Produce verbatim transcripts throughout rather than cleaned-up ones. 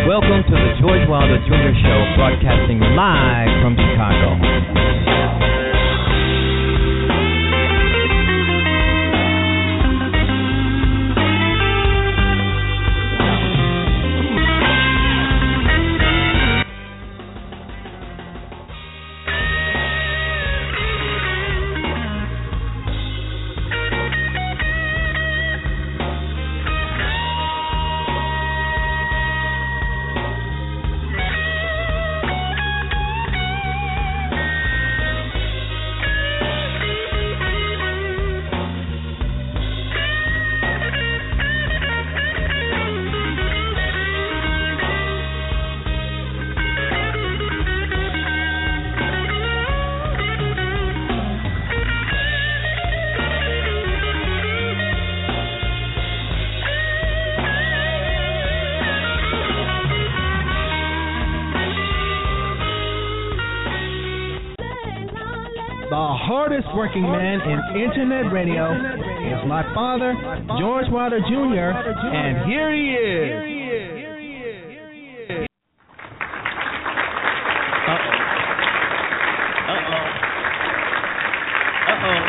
Welcome to the George Wilder Junior Show, broadcasting live from Chicago. Working man in internet radio is my father, George Wilder Junior, and here he is. Uh-oh. Uh-oh. Uh-oh.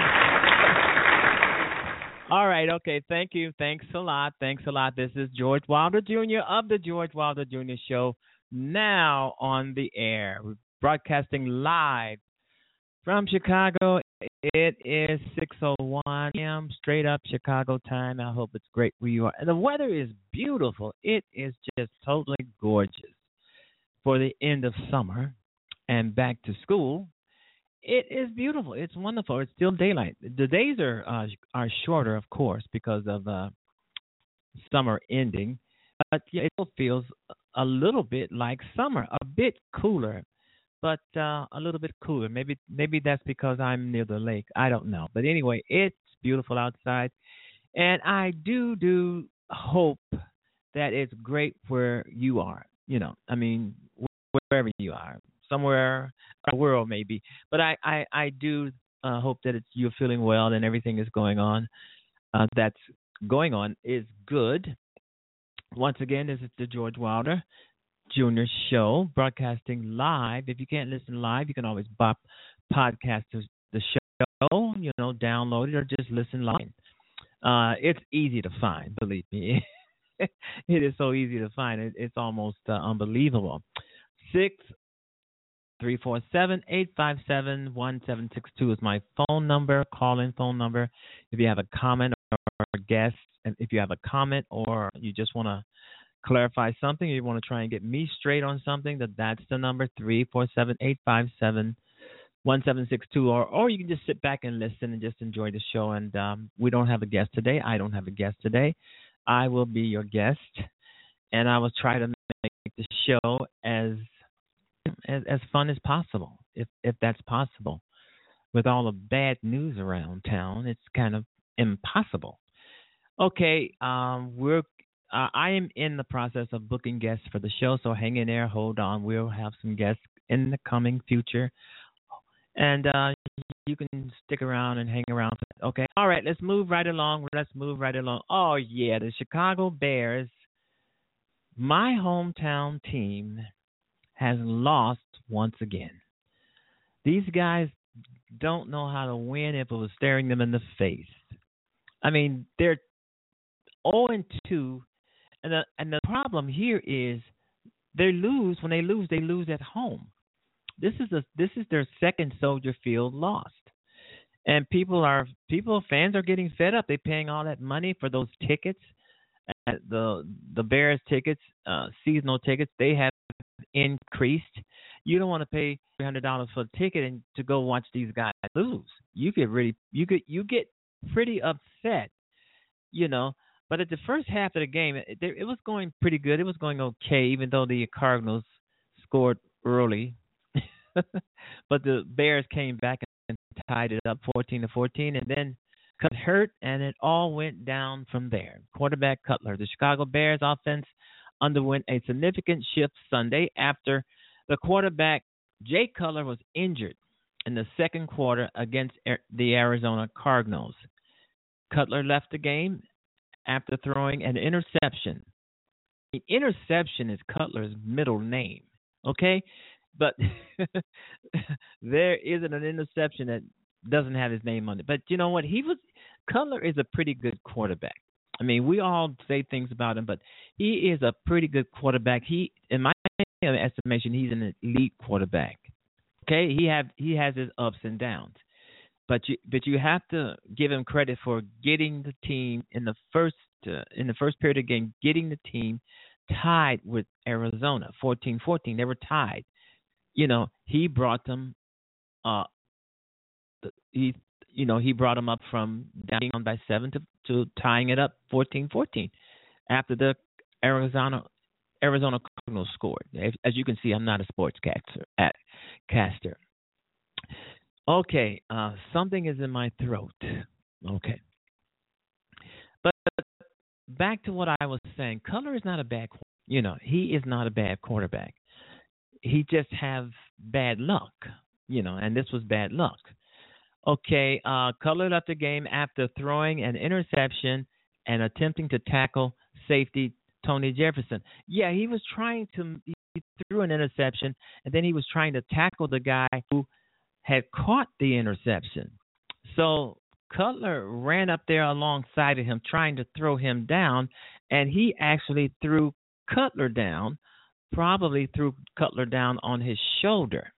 All right, okay, thank you. Thanks a lot. Thanks a lot. This is George Wilder Junior of the George Wilder Junior Show, now on the air. We're broadcasting live from Chicago. It is six oh one a.m. straight up Chicago time. I hope it's great where you are. And the weather is beautiful. It is just totally gorgeous for the end of summer and back to school. It is beautiful. It's wonderful. It's still daylight. The days are uh, are shorter, of course, because of uh, summer ending. But yeah, it still feels a little bit like summer, a bit cooler. But uh, a little bit cooler. Maybe maybe that's because I'm near the lake. I don't know. But anyway, it's beautiful outside. And I do, do hope that it's great where you are. You know, I mean, wherever you are. Somewhere, a world maybe. But I, I, I do uh, hope that it's, you're feeling well and everything is going on. Uh, that's going on is good. Once again, this is the George Wilder Junior Show, broadcasting live. If you can't listen live, you can always bop podcast the show, you know, download it or just listen live. Uh, it's easy to find, believe me. It is so easy to find. It, it's almost uh, unbelievable. Six three four seven eight five seven one seven six two is my phone number, call-in phone number. If you have a comment or a guest, and if you have a comment or you just want to clarify something, or you want to try and get me straight on something, that that's the number, three four seven eight five seven one seven six two, or or you can just sit back and listen and just enjoy the show. And um, we don't have a guest today. I don't have a guest today. I will be your guest, and I will try to make the show as as, as fun as possible, if if that's possible. With all the bad news around town, it's kind of impossible. Okay, um, we're Uh, I am in the process of booking guests for the show, so hang in there, hold on. We'll have some guests in the coming future, and uh, you can stick around and hang around. Okay, all right, let's move right along. Let's move right along. Oh, yeah, the Chicago Bears, my hometown team, has lost once again. These guys don't know how to win if it was staring them in the face. I mean, they're oh and two. And the, and the problem here is they lose. When they lose, they lose at home. This is a this is their second Soldier Field loss, and people are people fans are getting fed up. They're paying all that money for those tickets, uh, the the Bears tickets, uh, seasonal tickets. They have increased. You don't want to pay three hundred dollars for a ticket and to go watch these guys lose. You get really you get you get pretty upset, you know. But at the first half of the game, it, it was going pretty good. It was going okay, even though the Cardinals scored early. But the Bears came back and tied it up fourteen to fourteen, and then got hurt, and it all went down from there. Quarterback Cutler. The Chicago Bears offense underwent a significant shift Sunday after the quarterback, Jay Cutler, was injured in the second quarter against the Arizona Cardinals. Cutler left the game after throwing an interception interception is Cutler's middle name. Okay, but there isn't an interception that doesn't have his name on it. But you know what? He was Cutler is a pretty good quarterback. I mean, we all say things about him, but he is a pretty good quarterback. He, in my estimation, he's an elite quarterback. Okay, he have he has his ups and downs, but you but you have to give him credit for getting the team in the first uh, in the first period of the game, getting the team tied with Arizona, fourteen fourteen. They were tied. You know, he brought them. Uh, he you know he brought them up from down by seven to, to tying it up fourteen fourteen after the Arizona Arizona Cardinals scored. As you can see, I'm not a sportscaster. At caster. Okay, uh, something is in my throat. Okay, but back to what I was saying. Cutler is not a bad. You know, he is not a bad quarterback. He just have bad luck. You know, and this was bad luck. Okay, uh, Cutler left the game after throwing an interception and attempting to tackle safety Tony Jefferson. Yeah, he was trying to. He threw an interception, and then he was trying to tackle the guy who had caught the interception. So Cutler ran up there alongside of him, trying to throw him down, and he actually threw Cutler down, probably threw Cutler down on his shoulder.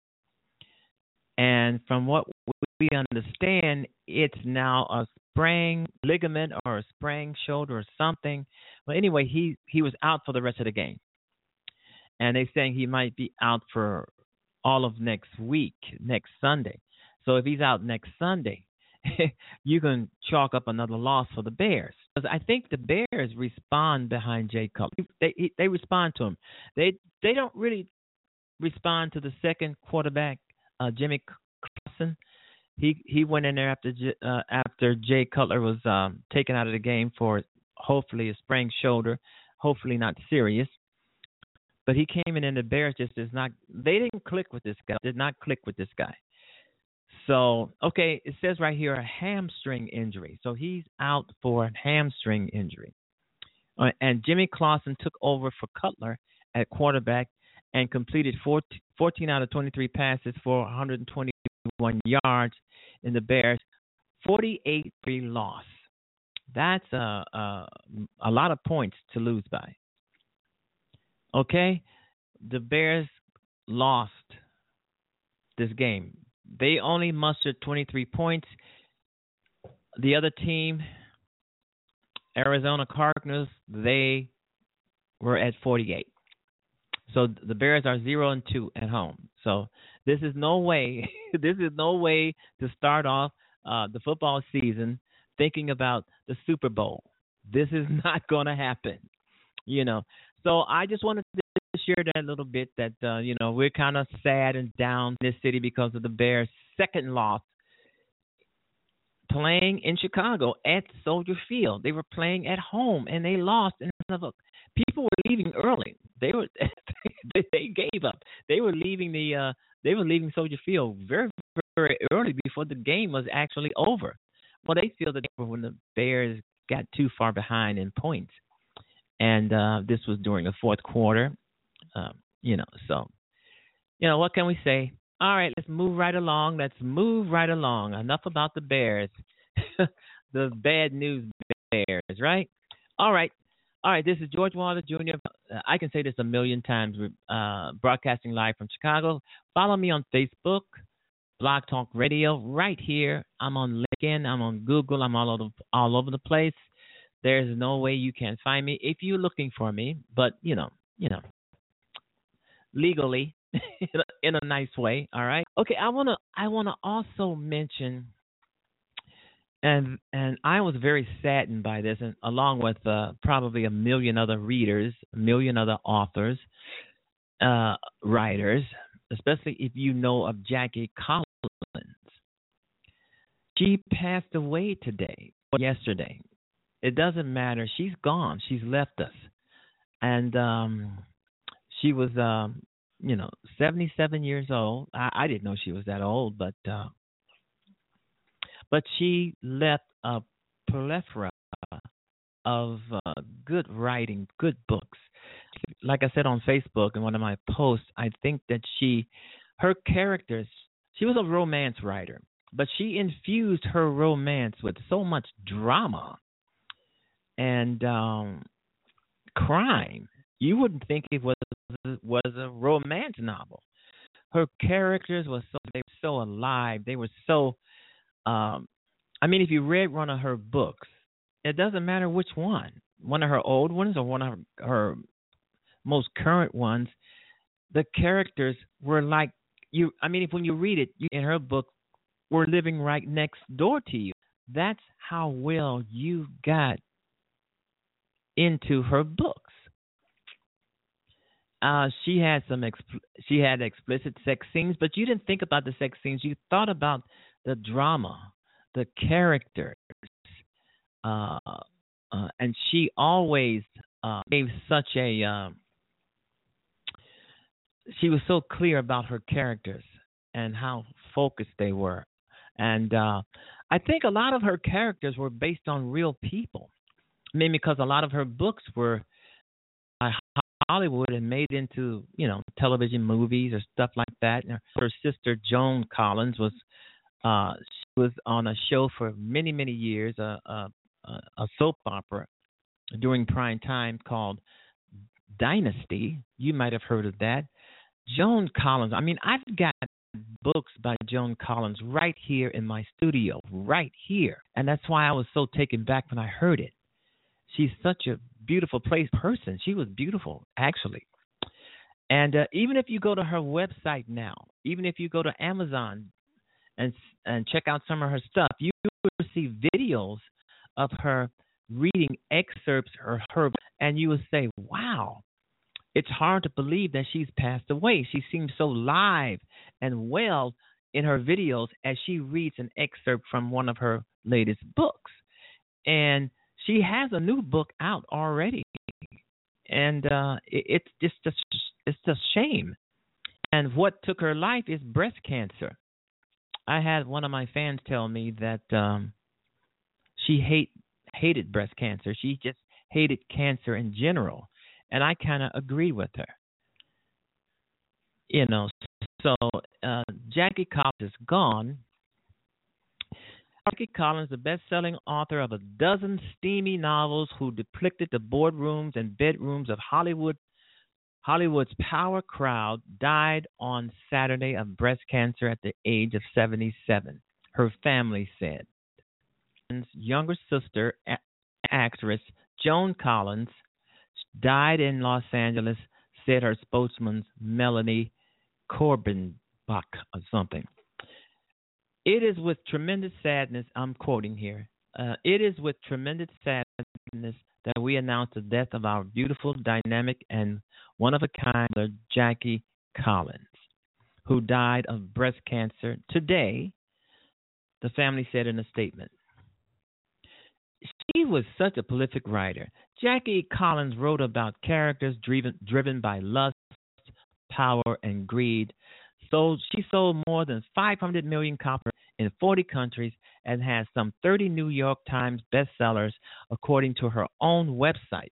And from what we understand, it's now a sprained ligament or a sprained shoulder or something. Well, anyway, he, he was out for the rest of the game. And they're saying he might be out for all of next week, next Sunday. So if he's out next Sunday, you can chalk up another loss for the Bears. Because I think the Bears respond behind Jay Cutler. They they respond to him. They they don't really respond to the second quarterback, uh, Jimmy Clausen. He he went in there after uh, after Jay Cutler was um, taken out of the game for hopefully a sprained shoulder, hopefully not serious. But he came in and the Bears just is not – they didn't click with this guy, did not click with this guy. So, okay, it says right here a hamstring injury. So he's out for a hamstring injury. Uh, and Jimmy Clausen took over for Cutler at quarterback and completed fourteen out of twenty-three passes for one hundred twenty-one yards in the Bears' forty-eight three loss. That's a, a, a lot of points to lose by. Okay, the Bears lost this game. They only mustered twenty-three points. The other team, Arizona Cardinals, they were at forty-eight. So the Bears are zero and two at home. So this is no way. This is no way to start off uh, the football season thinking about the Super Bowl. This is not going to happen. You know. So I just wanted to share that a little bit that, uh, you know, we're kind of sad and down in this city because of the Bears' second loss playing in Chicago at Soldier Field. They were playing at home, and they lost. And people were leaving early. They were they gave up. They were leaving the uh, they were leaving Soldier Field very, very early before the game was actually over. Well, they feel that when the Bears got too far behind in points. And uh, this was during the fourth quarter, um, you know, so, you know, what can we say? All right, let's move right along. Let's move right along. Enough about the Bears, the bad news Bears, right? All right. All right, this is George Wilder Junior I can say this a million times, uh, broadcasting live from Chicago. Follow me on Facebook, Blog Talk Radio, right here. I'm on LinkedIn. I'm on Google. I'm all over, all over the place. There's no way you can find me if you're looking for me, but, you know, you know, legally, in a nice way, all right? Okay, I want to I want to also mention, and and I was very saddened by this, and along with uh, probably a million other readers, a million other authors, uh, writers, especially if you know of Jackie Collins. She passed away today, or yesterday. It doesn't matter. She's gone. She's left us. And um, she was, um, you know, seventy-seven years old. I, I didn't know she was that old, but uh, but she left a plethora of uh, good writing, good books. like I said on Facebook in one of my posts, I think that she, her characters, she was a romance writer, but she infused her romance with so much drama and um, crime. You wouldn't think it was was a romance novel. Her characters were so they were so alive. They were so. Um, I mean, if you read one of her books, it doesn't matter which one, one of her old ones or one of her, her most current ones. The characters were like you. I mean, if when you read it, you, in her book, were living right next door to you. That's how well you got into her books. Uh, she had some expl- she had explicit sex scenes, but you didn't think about the sex scenes. You thought about the drama, the characters, uh, uh, and she always uh, gave such a. Uh, she was so clear about her characters and how focused they were, and uh, I think a lot of her characters were based on real people. I mean, because a lot of her books were by Hollywood and made into, you know, television movies or stuff like that. And her sister Joan Collins was uh, she was on a show for many many years, a a, a soap opera during prime time called Dynasty. You might have heard of that. Joan Collins. I mean, I've got books by Joan Collins right here in my studio, right here, and that's why I was so taken back when I heard it. She's such a beautiful place person. She was beautiful, actually. And uh, even if you go to her website now, even if you go to Amazon and and check out some of her stuff, you will see videos of her reading excerpts of her, and you will say, "Wow, it's hard to believe that she's passed away." She seems so live and well in her videos as she reads an excerpt from one of her latest books, and she has a new book out already, and uh, it, it's just, just it's just shame. And what took her life is breast cancer. I had one of my fans tell me that um, she hate hated breast cancer. She just hated cancer in general, and I kind of agree with her. You know, so uh, Jackie Collins is gone. Jackie Collins, the best-selling author of a dozen steamy novels who depicted the boardrooms and bedrooms of Hollywood, Hollywood's power crowd, died on Saturday of breast cancer at the age of seventy-seven, her family said. His younger sister, a- actress Joan Collins, died in Los Angeles, said her spokesman, Melanie Corbinbach, or something. It is with tremendous sadness, I'm quoting here, uh, it is with tremendous sadness that we announce the death of our beautiful, dynamic, and one-of-a-kind Jackie Collins, who died of breast cancer today, the family said in a statement. She was such a prolific writer. Jackie Collins wrote about characters driven, driven by lust, power, and greed. So she sold more than five hundred million copies in forty countries and has some thirty New York Times bestsellers, according to her own website.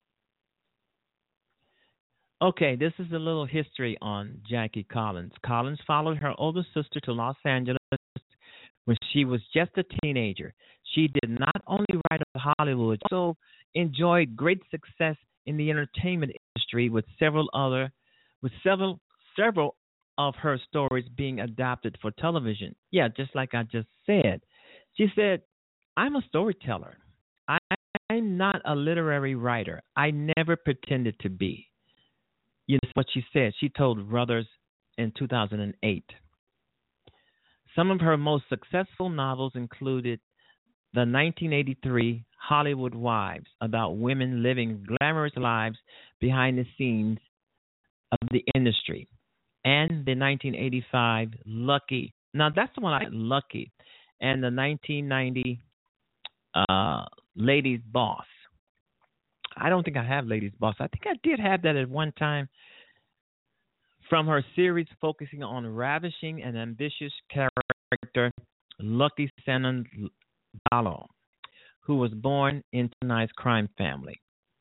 Okay, this is a little history on Jackie Collins. Collins followed her older sister to Los Angeles when she was just a teenager. She did not only write about Hollywood, she also enjoyed great success in the entertainment industry with several other with several several of her stories being adapted for television. Yeah, just like I just said. She said, "I'm a storyteller. I, I'm not a literary writer. I never pretended to be." You know what she said. She told Reuters in two thousand eight. Some of her most successful novels included the nineteen eighty-three Hollywood Wives, about women living glamorous lives behind the scenes of the industry, and the nineteen eighty-five Lucky. Now, that's the one I Lucky, and the nineteen ninety uh, Ladies Boss. I don't think I have Ladies Boss. I think I did have that at one time. From her series focusing on ravishing and ambitious character Lucky Sanandalo, who was born into a nice crime family.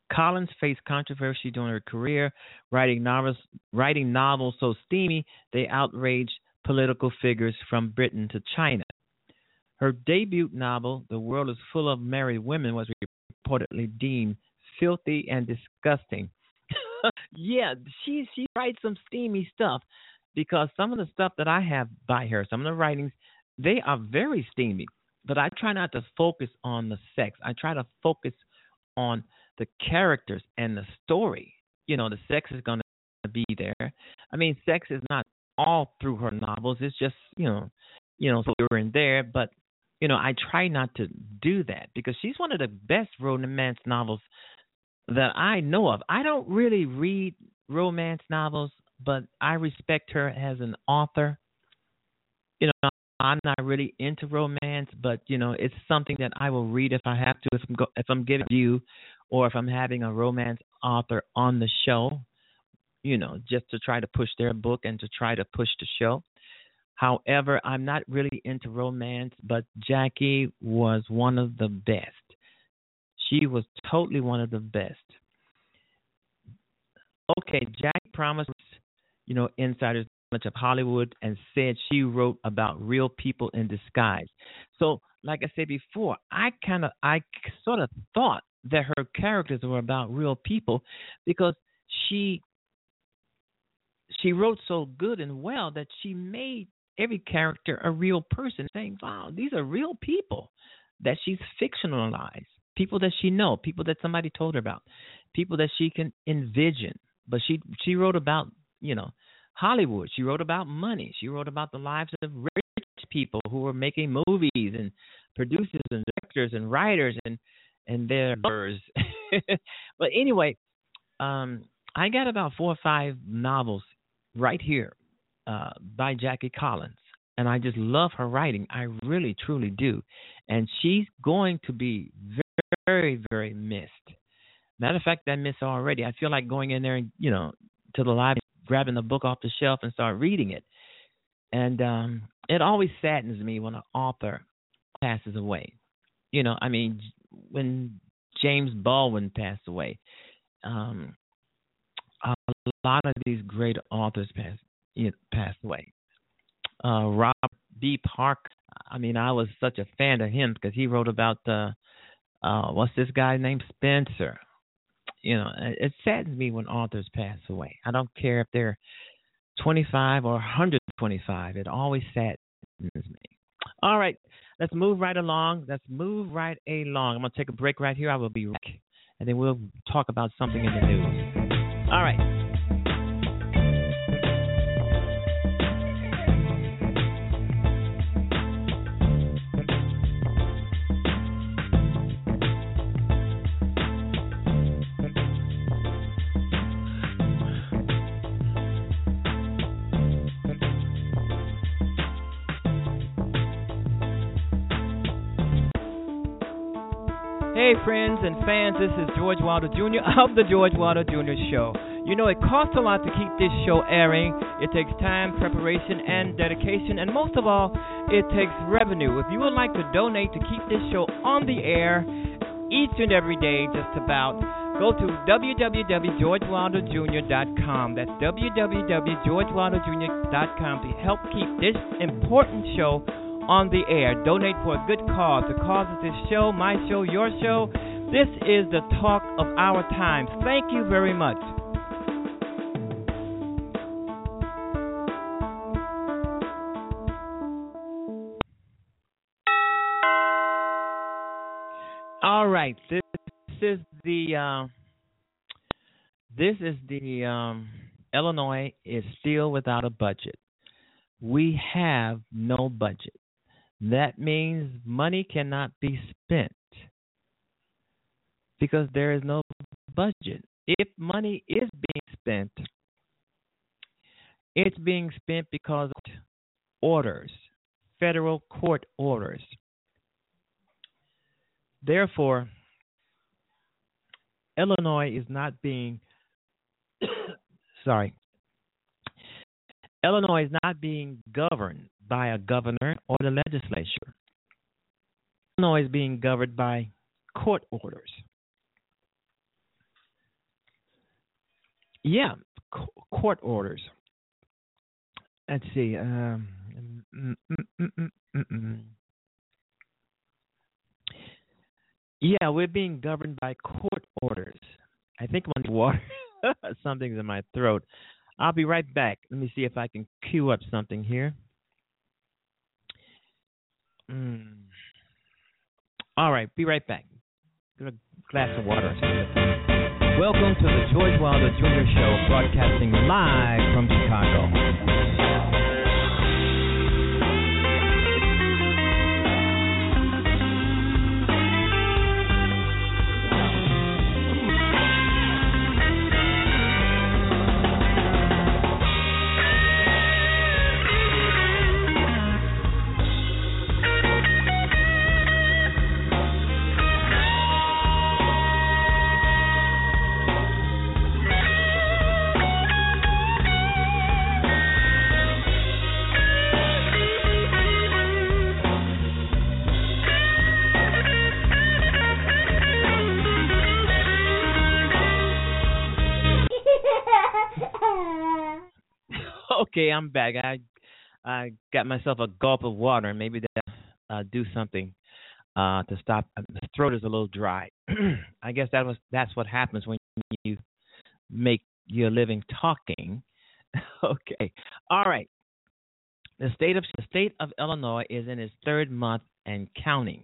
Collins faced controversy during her career, writing novels, writing novels so steamy they outraged political figures from Britain to China. Her debut novel, The World is Full of Married Women, was reportedly deemed filthy and disgusting. Yeah, she she writes some steamy stuff because some of the stuff that I have by her, some of the writings, they are very steamy. But I try not to focus on the sex. I try to focus on the characters and the story. You know, the sex is going to be there. I mean, sex is not all through her novels. It's just, you know, you know, so here and there. But you know, I try not to do that because she's one of the best romance novels that I know of. I don't really read romance novels, but I respect her as an author. You know, I'm not really into romance, but you know, it's something that I will read if I have to. If I'm go, if I'm giving you, or if I'm having a romance author on the show, you know, just to try to push their book and to try to push the show. However, I'm not really into romance, but Jackie was one of the best. She was totally one of the best. Okay, Jackie promised, you know, insiders knowledge of Hollywood and said she wrote about real people in disguise. So, like I said before, I kind of, I sort of thought that her characters were about real people because she she wrote so good and well that she made every character a real person, saying, wow, these are real people that she's fictionalized, people that she knows, people that somebody told her about, people that she can envision. But she she wrote about, you know, Hollywood. She wrote about money. She wrote about the lives of rich people who were making movies and producers and directors and writers and, and their birds. But anyway, um, I got about four or five novels right here uh, by Jackie Collins. And I just love her writing. I really, truly do. And she's going to be very, very missed. Matter of fact, I miss her already. I feel like going in there and, you know, to the library, grabbing the book off the shelf and start reading it. And um, it always saddens me when an author passes away. You know, I mean, when James Baldwin passed away, um, a lot of these great authors passed, you know, passed away. Uh, Rob B. Parker. I mean, I was such a fan of him because he wrote about uh, uh, what's this guy named Spencer. You know, it saddens me when authors pass away. I don't care if they're twenty-five or one hundred twenty-five. It always saddens me. All right, let's move right along. Let's move right along. I'm going to take a break right here. I will be back, and then we'll talk about something in the news. All right. Hey, friends and fans, this is George Wilder Junior of the George Wilder Junior Show. You know, it costs a lot to keep this show airing. It takes time, preparation, and dedication, and most of all, it takes revenue. If you would like to donate to keep this show on the air each and every day, just about, go to w w w dot george wilder junior dot com. That's w w w dot george wilder junior dot com to help keep this important show on the air. Donate for a good cause. The cause of this show, my show, your show. This is the talk of our times. Thank you very much. All right, this is the uh, this is the um, Illinois is still without a budget. We have no budget. That means money cannot be spent because there is no budget. If money is being spent, it's being spent because of orders, federal court orders. Therefore, Illinois is not being, sorry, Illinois is not being governed by a governor or the legislature. Illinois is being governed by court orders. Yeah, court orders. Let's see. Um, mm, mm, mm, mm, mm, mm. Yeah, we're being governed by court orders. I think I'm on water. Something's in my throat. I'll be right back. Let me see if I can cue up something here. Mm. All right, be right back. Get a glass of water or something. Welcome to the George Wilder Junior Show, broadcasting live from Chicago. Okay, I'm back. I I got myself a gulp of water. Maybe that uh, do something uh, to stop. The throat is a little dry. I guess that was that's what happens when you make your living talking. Okay, all right. The state of the state of Illinois is in its third month and counting.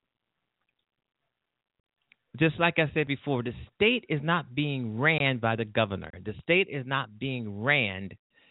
Just like I said before, the state is not being ran by the governor. The state is not being ran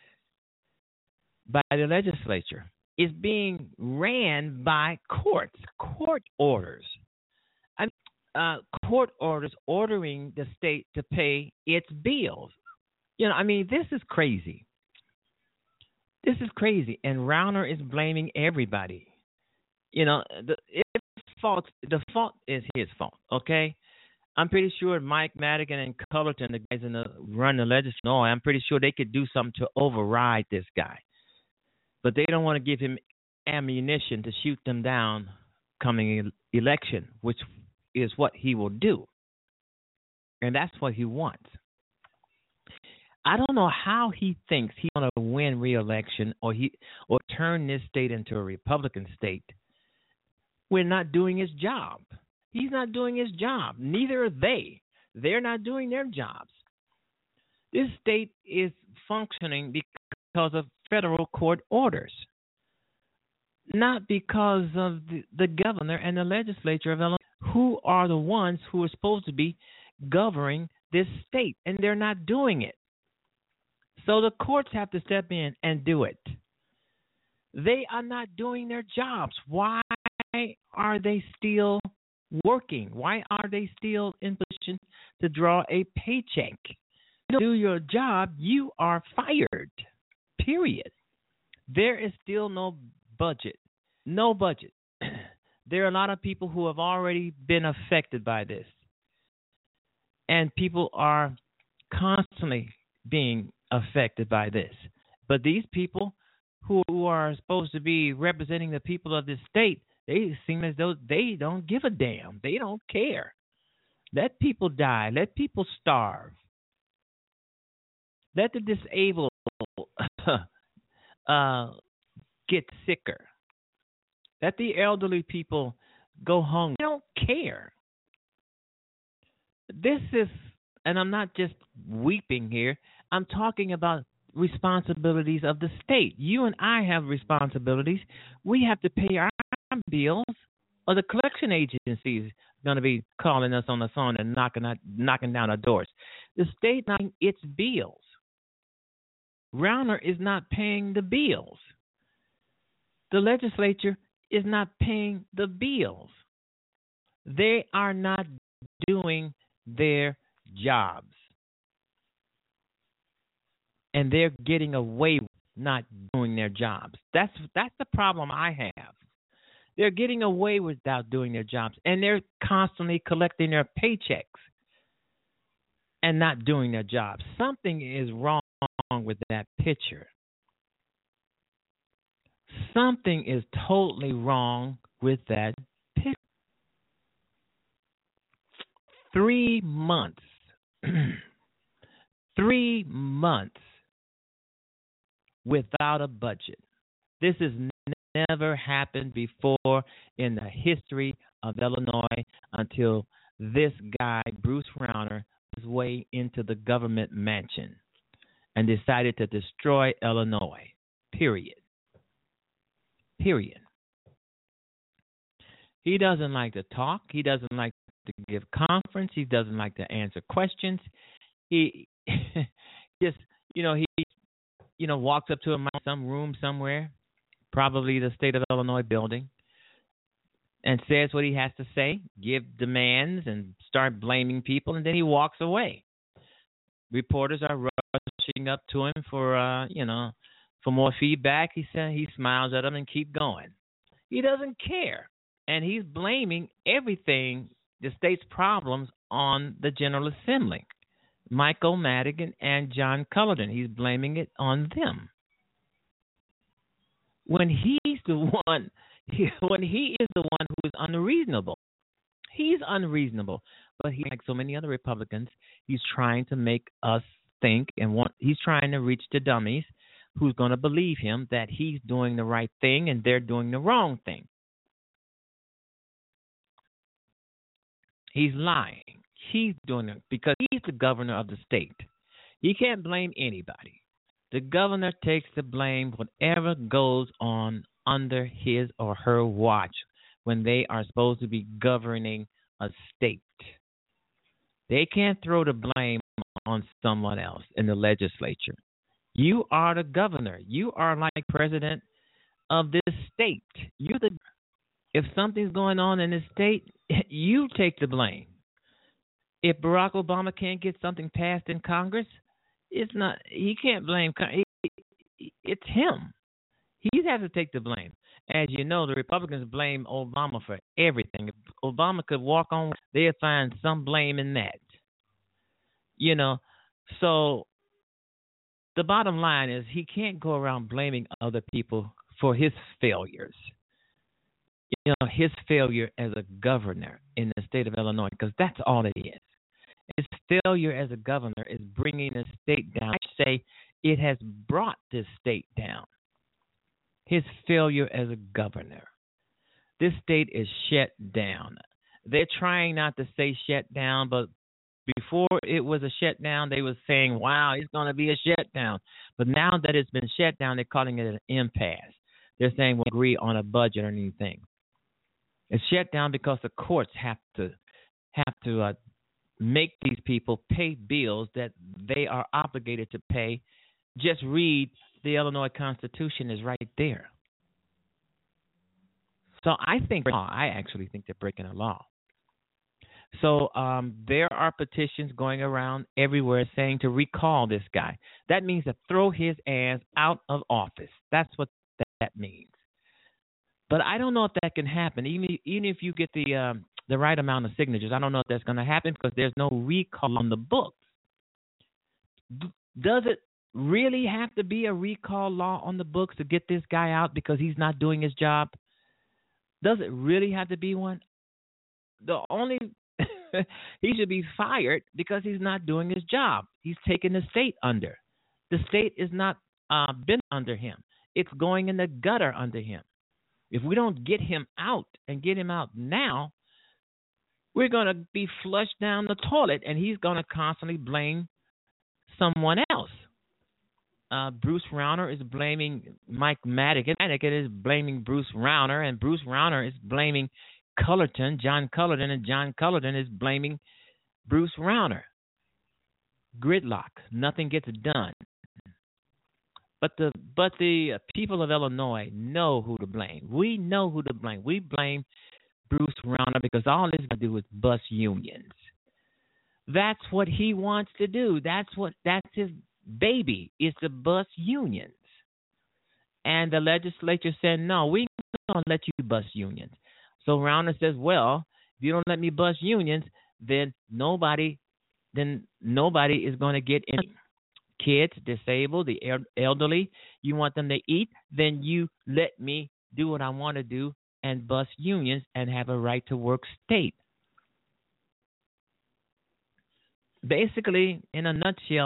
by the legislature. Is being ran by courts, court orders. I mean, uh, court orders ordering the state to pay its bills. You know, I mean, this is crazy. This is crazy, and Rauner is blaming everybody. You know, the if fault the fault is his fault. Okay, I'm pretty sure Mike Madigan and Cullerton, the guys in the run the legislature, no, I'm pretty sure they could do something to override this guy. But they don't want to give him ammunition to shoot them down coming election, which is what he will do. And that's what he wants. I don't know how he thinks he's going to win re-election or he or turn this state into a Republican state. We're not doing his job. He's not doing his job. Neither are they. They're not doing their jobs. This state is functioning because of federal court orders, not because of the, the governor and the legislature of Illinois, who are the ones who are supposed to be governing this state, and they're not doing it. So the courts have to step in and do it. They are not doing their jobs. Why are they still working? Why are they still in position to draw a paycheck? If you do your job, you are fired. Period. There is still no budget. No budget. There are a lot of people who have already been affected by this. And people are constantly being affected by this. But these people who, who are supposed to be representing the people of this state, they seem as though they don't give a damn. They don't care. Let people die. Let people starve. Let the disabled uh, get sicker. Let the elderly people go hungry. They don't care. This is, and I'm not just weeping here, I'm talking about responsibilities of the state. You and I have responsibilities. We have to pay our bills, or the collection agency is going to be calling us on the phone and knocking, out, knocking down our doors. The state not paying its bills. Rauner is not paying the bills. The legislature is not paying the bills. They are not doing their jobs. And they're getting away with not doing their jobs. That's that's the problem I have. They're getting away without doing their jobs, and they're constantly collecting their paychecks and not doing their jobs. Something is wrong with that picture. Something is totally wrong with that picture. Three months. Three months without a budget. This has never happened before in the history of Illinois until this guy, Bruce Rauner, his way into the government mansion and decided to destroy Illinois. Period. Period. He doesn't like to talk. He doesn't like to give conference. He doesn't like to answer questions. He just, you know, he, you know, walks up to him in some room somewhere, probably the state of Illinois building, and says what he has to say, give demands, and start blaming people, and then he walks away. Reporters are rushing up to him for, uh, you know, for more feedback. He said he smiles at them and keep going. He doesn't care, and he's blaming everything, the state's problems, on the General Assembly, Michael Madigan and John Cullerton. He's blaming it on them. When he's the one, he, when he is the one who is unreasonable, he's unreasonable. But he, like so many other Republicans, he's trying to make us think, and want, he's trying to reach the dummies who's going to believe him that he's doing the right thing and they're doing the wrong thing. He's lying. He's doing it because he's the governor of the state. He can't blame anybody. The governor takes the blame whatever goes on under his or her watch when they are supposed to be governing a state. They can't throw the blame on someone else in the legislature. You are the governor. You are like president of this state. You the if something's going on in this state, you take the blame. If Barack Obama can't get something passed in Congress, it's not. He can't blame. It's him. He has to take the blame. As you know, the Republicans blame Obama for everything. If Obama could walk on, they'd find some blame in that. You know, so the bottom line is he can't go around blaming other people for his failures. You know, his failure as a governor in the state of Illinois, because that's all it is. His failure as a governor is bringing the state down. I say it has brought this state down. His failure as a governor. This state is shut down. They're trying not to say shut down, but before it was a shutdown, they were saying, wow, it's going to be a shutdown. But now that it's been shut down, they're calling it an impasse. They're saying we'll agree on a budget or anything. It's shut down because the courts have to have to uh, make these people pay bills that they are obligated to pay. Just read the Illinois Constitution is right there. So I think, I actually think they're breaking a law. So um, there are petitions going around everywhere saying to recall this guy. That means to throw his ass out of office. That's what that means. But I don't know if that can happen. Even even if you get the um, the right amount of signatures, I don't know if that's going to happen because there's no recall on the books. D- does it really have to be a recall law on the books to get this guy out because he's not doing his job? Does it really have to be one? The only he should be fired because he's not doing his job. He's taking the state under. The state is not uh, been under him. It's going in the gutter under him. If we don't get him out and get him out now, we're going to be flushed down the toilet, and he's going to constantly blame someone else. Uh, Bruce Rauner is blaming Mike Madigan. Madigan is blaming Bruce Rauner, and Bruce Rauner is blaming Cullerton, John Cullerton, and John Cullerton is blaming Bruce Rauner. Gridlock. Nothing gets done. But the but the people of Illinois know who to blame. We know who to blame. We blame Bruce Rauner because all he's going to do is bust unions. That's what he wants to do. That's what that's his baby, is to bust unions. And the legislature said, no, we're not going to let you bust unions. So Rauner says, well, if you don't let me bust unions, then nobody then nobody is going to get any. Kids, disabled, the elderly, you want them to eat, then you let me do what I want to do and bust unions and have a right to work state. Basically, in a nutshell,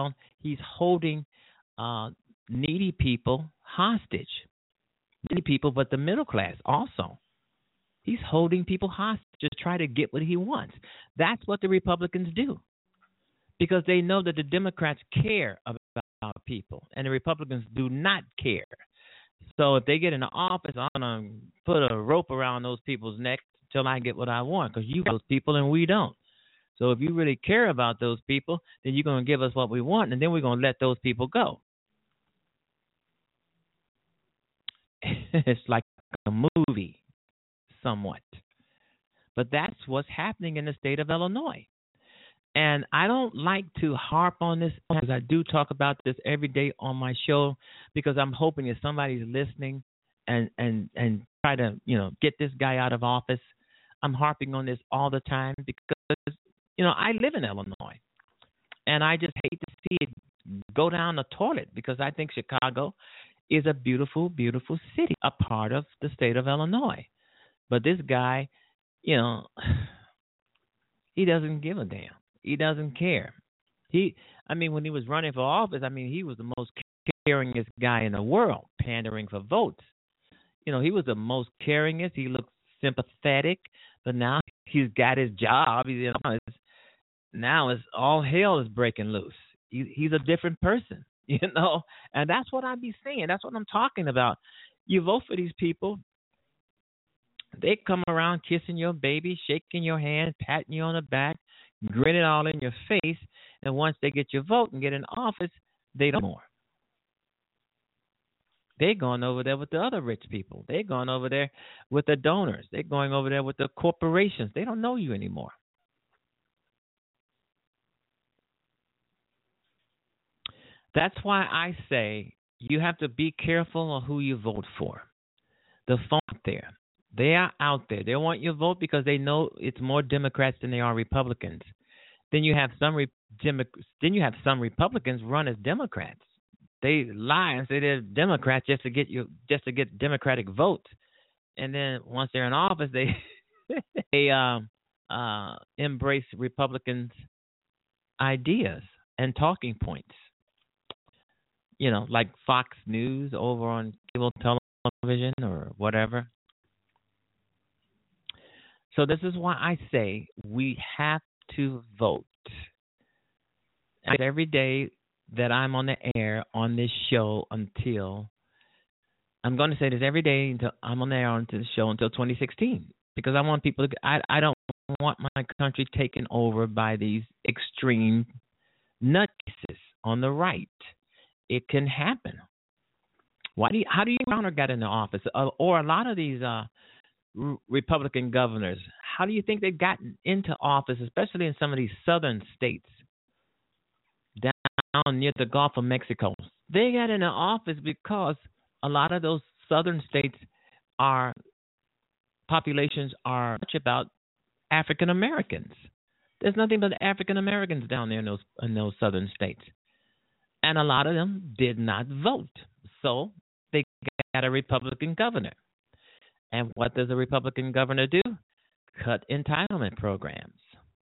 He's holding uh, needy people hostage. Needy people, but the middle class also. He's holding people hostage to try to get what he wants. That's what the Republicans do, because they know that the Democrats care about people, and the Republicans do not care. So if they get in the office, I'm going to put a rope around those people's necks till I get what I want, because you those people and we don't. So if you really care about those people, then you're going to give us what we want, and then we're going to let those people go. It's like a movie, somewhat. But that's what's happening in the state of Illinois. And I don't like to harp on this, because I do talk about this every day on my show, because I'm hoping that somebody's listening and, and, and try to, you know, get this guy out of office. I'm harping on this all the time because, you know, I live in Illinois, and I just hate to see it go down the toilet, because I think Chicago is a beautiful, beautiful city, a part of the state of Illinois. But this guy, you know, he doesn't give a damn. He doesn't care. He, I mean, when he was running for office, I mean, he was the most caringest guy in the world, pandering for votes. You know, he was the most caringest. He looked sympathetic, but now he's got his job. He's, you know, it's, now it's all hell is breaking loose. He, he's a different person, you know, and that's what I be saying. That's what I'm talking about. You vote for these people. They come around kissing your baby, shaking your hand, patting you on the back, grinning all in your face, and once they get your vote and get in office, they don't more. They're going over there with the other rich people. They're going over there with the donors. They're going over there with the corporations. They don't know you anymore. That's why I say you have to be careful of who you vote for. The phone out there. They are out there. They want your vote because they know it's more Democrats than they are Republicans. Then you have some re- Demo- then you have some Republicans run as Democrats. They lie and say they're Democrats just to get you just to get Democratic votes. And then once they're in office, they they um, uh, embrace Republicans' ideas and talking points. You know, like Fox News over on cable television or whatever. So this is why I say we have to vote. And every day that I'm on the air on this show until, I'm going to say this every day until I'm on the air on the show until twenty sixteen, because I want people to, I, I don't want my country taken over by these extreme nutcases on the right. It can happen. Why do you, how do you counter get in the office? Uh, or a lot of these uh, Republican governors, how do you think they've gotten into office, especially in some of these southern states down near the Gulf of Mexico? They got into office because a lot of those southern states are populations are much about African Americans. There's nothing but African Americans down there in those in those southern states, and a lot of them did not vote, so they got a Republican governor. And what does a Republican governor do? Cut entitlement programs,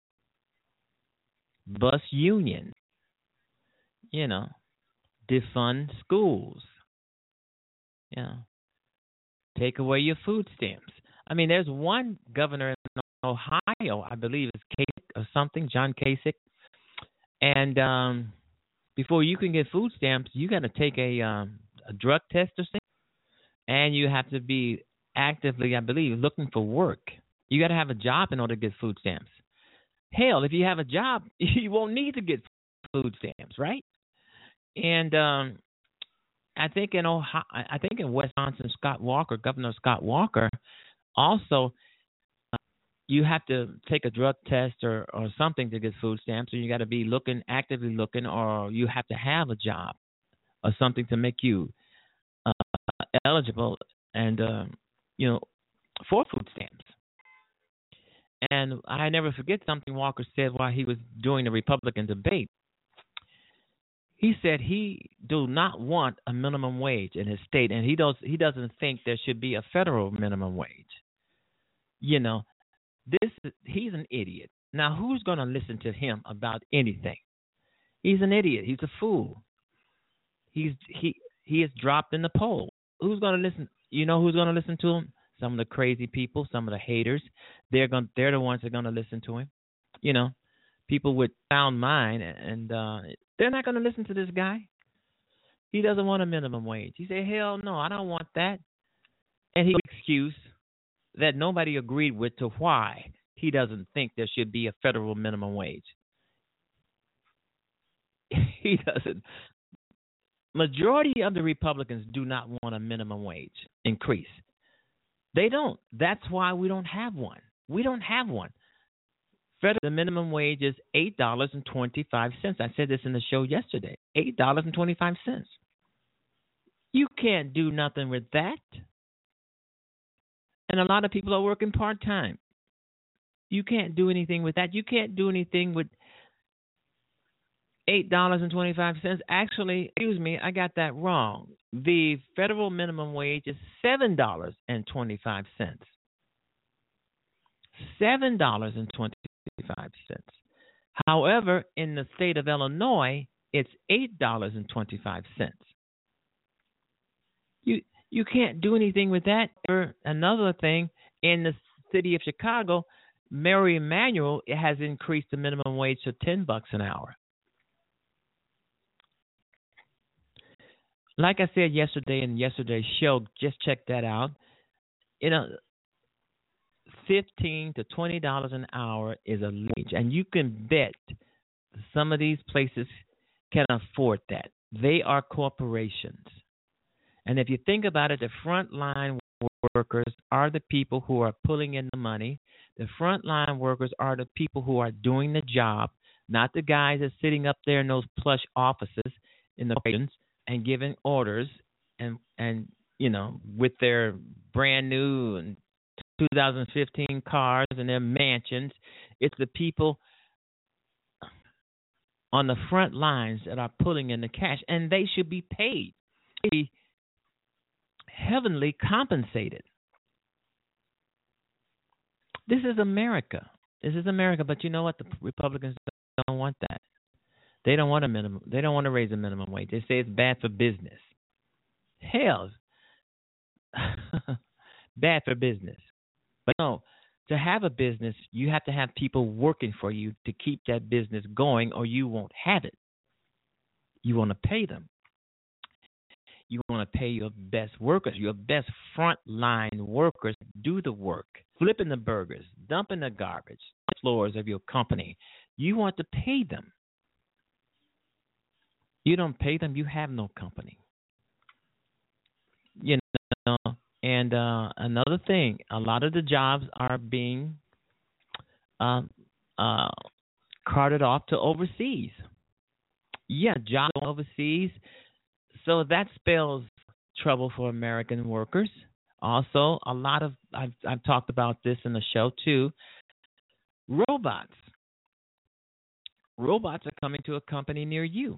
bust unions, you know, defund schools, you know, take away your food stamps. I mean, there's one governor in Ohio, I believe it's Kasich or something, John Kasich, and um, before you can get food stamps, you got to take a, um, a drug test or something, and you have to be actively, I believe, looking for work. You got to have a job in order to get food stamps. Hell, if you have a job, you won't need to get food stamps, right? And um, I think in Ohio, I think in Wisconsin, Scott Walker, Governor Scott Walker, also uh, you have to take a drug test or, or something to get food stamps, and you got to be looking, actively looking, or you have to have a job or something to make you uh, eligible and uh, you know, for food stamps. And I never forget something Walker said while he was doing the Republican debate. He said he do not want a minimum wage in his state, and he does he doesn't think there should be a federal minimum wage. You know, this he's an idiot. Now, who's going to listen to him about anything? He's an idiot. He's a fool. He's he he is dropped in the poll. Who's going to listen? You know who's going to listen to him? Some of the crazy people, some of the haters. They're going. They're the ones that are going to listen to him. You know, people with sound mind, and uh, they're not going to listen to this guy. He doesn't want a minimum wage. He said, "Hell no, I don't want that." And he excuse that nobody agreed with to why he doesn't think there should be a federal minimum wage. He doesn't. Majority of the Republicans do not want a minimum wage increase. They don't. That's why we don't have one. We don't have one. Federal, the minimum wage is eight dollars and twenty-five cents. I said this in the show yesterday. eight dollars and twenty-five cents. You can't do nothing with that. And a lot of people are working part-time. You can't do anything with that. You can't do anything with eight dollars and twenty-five cents. Actually, excuse me, I got that wrong. The federal minimum wage is seven dollars and twenty-five cents. seven dollars and twenty-five cents. However, in the state of Illinois, it's eight dollars and twenty-five cents. You you can't do anything with that. Another thing, in the city of Chicago, Mayor Emanuel has increased the minimum wage to ten bucks an hour. Like I said yesterday in yesterday's show, just check that out. You know, fifteen to twenty dollars an hour is a wage, and you can bet some of these places can afford that. They are corporations, and if you think about it, the frontline workers are the people who are pulling in the money. The frontline workers are the people who are doing the job, not the guys that's sitting up there in those plush offices in the corporations and giving orders and, and you know, with their brand new and two thousand fifteen cars and their mansions. It's the people on the front lines that are pulling in the cash, and they should be paid, be heavenly compensated. This is America. This is America, but you know what? The Republicans don't want that. They don't want a minimum. They don't want to raise a minimum wage. They say it's bad for business. Hell, bad for business. But no, to have a business, you have to have people working for you to keep that business going, or you won't have it. You want to pay them. You want to pay your best workers, your best frontline workers, do the work, flipping the burgers, dumping the garbage, floors of your company. You want to pay them. You don't pay them, you have no company. You know, and uh, another thing, a lot of the jobs are being uh, uh, carted off to overseas. Yeah, jobs overseas. So that spells trouble for American workers. Also, a lot of, I've, I've talked about this in the show too, robots. Robots are coming to a company near you.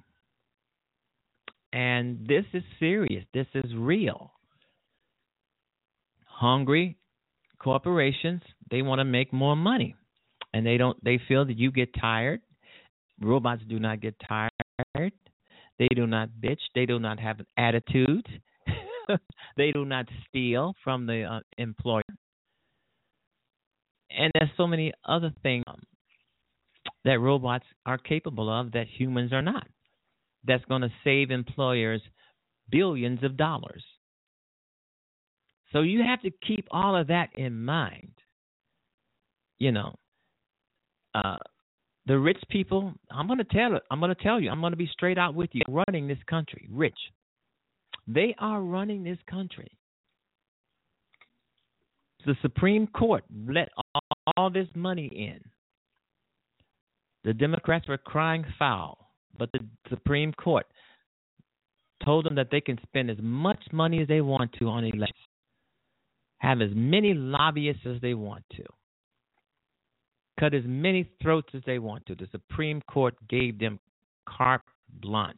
And this is serious. This is real. Hungry corporations, they want to make more money. And they don't they feel that you get tired. Robots do not get tired. They do not bitch. They do not have an attitude. They do not steal from the uh, employer. And there's so many other things that robots are capable of that humans are not. That's going to save employers billions of dollars. So you have to keep all of that in mind. You know, uh, the rich people, I'm going to tell it. I'm going to tell you. I'm going to be straight out with you. Running this country, rich. They are running this country. The Supreme Court let all, all this money in. The Democrats were crying foul. But the Supreme Court told them that they can spend as much money as they want to on elections, have as many lobbyists as they want to, cut as many throats as they want to. The Supreme Court gave them carte blanche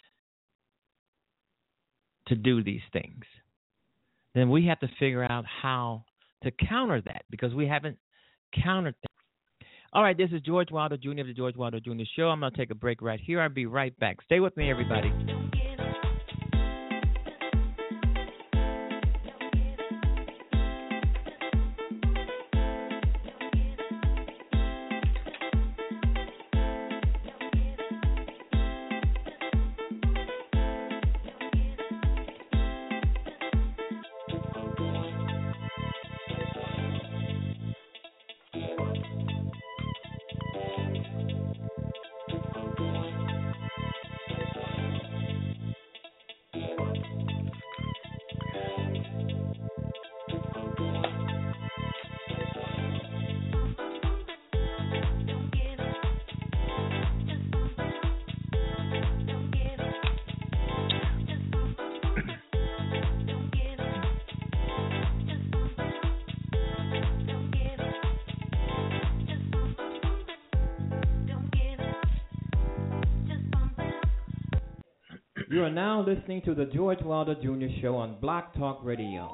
to do these things. Then we have to figure out how to counter that, because we haven't countered that. All right, this is George Wilder Junior of the George Wilder Junior Show. I'm going to take a break right here. I'll be right back. Stay with me, everybody. You are now listening to the George Wilder Junior Show on Block Talk Radio.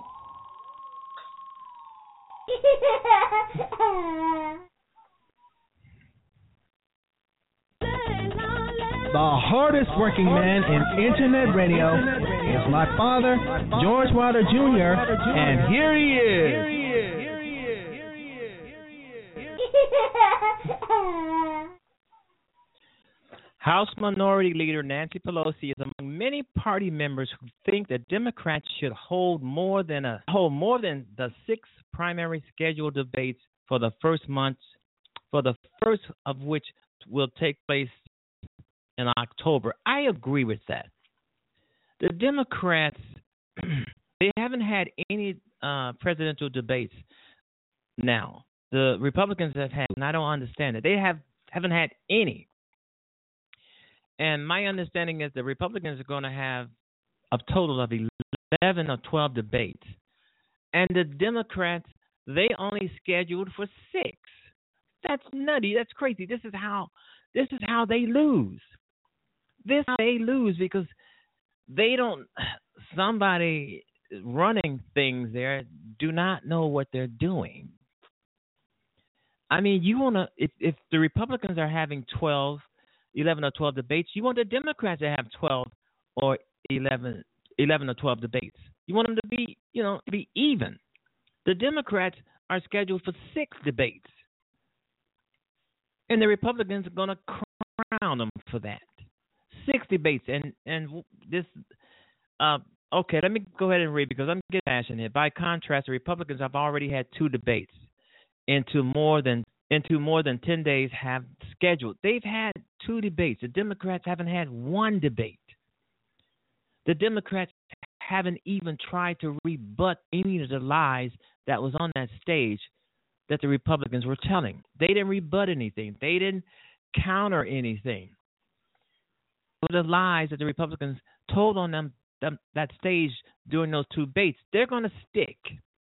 The hardest working man in Internet radio is my father, George Wilder Junior, and here he is. House Minority Leader Nancy Pelosi is among many party members who think that Democrats should hold more than a hold more than the six primary scheduled debates for the first months, for the first of which will take place in October. I agree with that. The Democrats, they haven't had any uh, presidential debates now. The Republicans have had, and I don't understand it. They have haven't had any. And my understanding is the Republicans are going to have a total of eleven or twelve debates. And the Democrats, they only scheduled for six. That's nutty. That's crazy. This is how this is how they lose. This is how they lose because they don't, somebody running things there do not know what they're doing. I mean, you want to, if, if the Republicans are having twelve, eleven or twelve debates, you want the Democrats to have twelve or eleven, eleven or twelve debates. You want them to be, you know, to be even. The Democrats are scheduled for six debates. And the Republicans are going to crown them for that. Six debates. And, and this, uh, okay, let me go ahead and read because I'm getting passionate. By contrast, the Republicans have already had two debates into more than into more than ten days have scheduled. They've had two debates. The Democrats haven't had one debate. The Democrats haven't even tried to rebut any of the lies that was on that stage that the Republicans were telling. They didn't rebut anything. They didn't counter anything. The lies that the Republicans told on them, them that stage during those two debates, they're going to stick.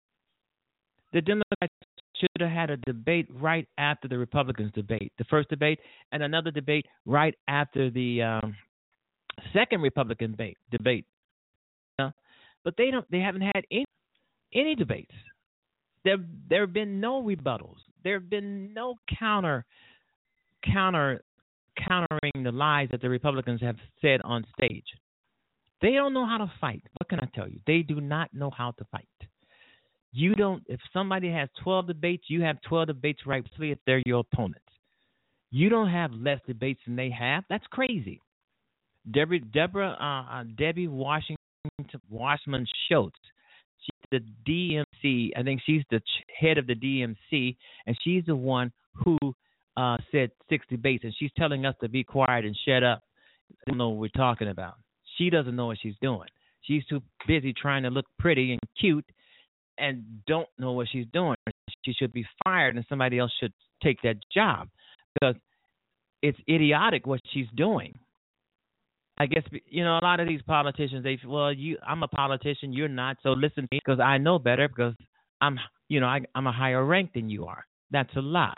The Democrats should have had a debate right after the Republicans' debate, the first debate, and another debate right after the um, second Republican debate. debate. You know? But they don't. They haven't had any any debates. There there have been no rebuttals. There have been no counter counter countering the lies that the Republicans have said on stage. They don't know how to fight. What can I tell you? They do not know how to fight. You don't. If somebody has twelve debates, you have twelve debates rightfully if they're your opponents. You don't have less debates than they have. That's crazy. Deborah, Deborah, uh, uh, Debbie Washington, Washman Schultz. She's the D M C. I think she's the head of the D M C, and she's the one who uh, said six debates, and she's telling us to be quiet and shut up. I don't know what we're talking about. She doesn't know what she's doing. She's too busy trying to look pretty and cute and don't know what she's doing. She should be fired, and somebody else should take that job because it's idiotic what she's doing. I guess, you know, a lot of these politicians, they, well, you, I'm a politician, you're not, so listen to me because I know better because I'm, you know, I, I'm a higher rank than you are. That's a lie.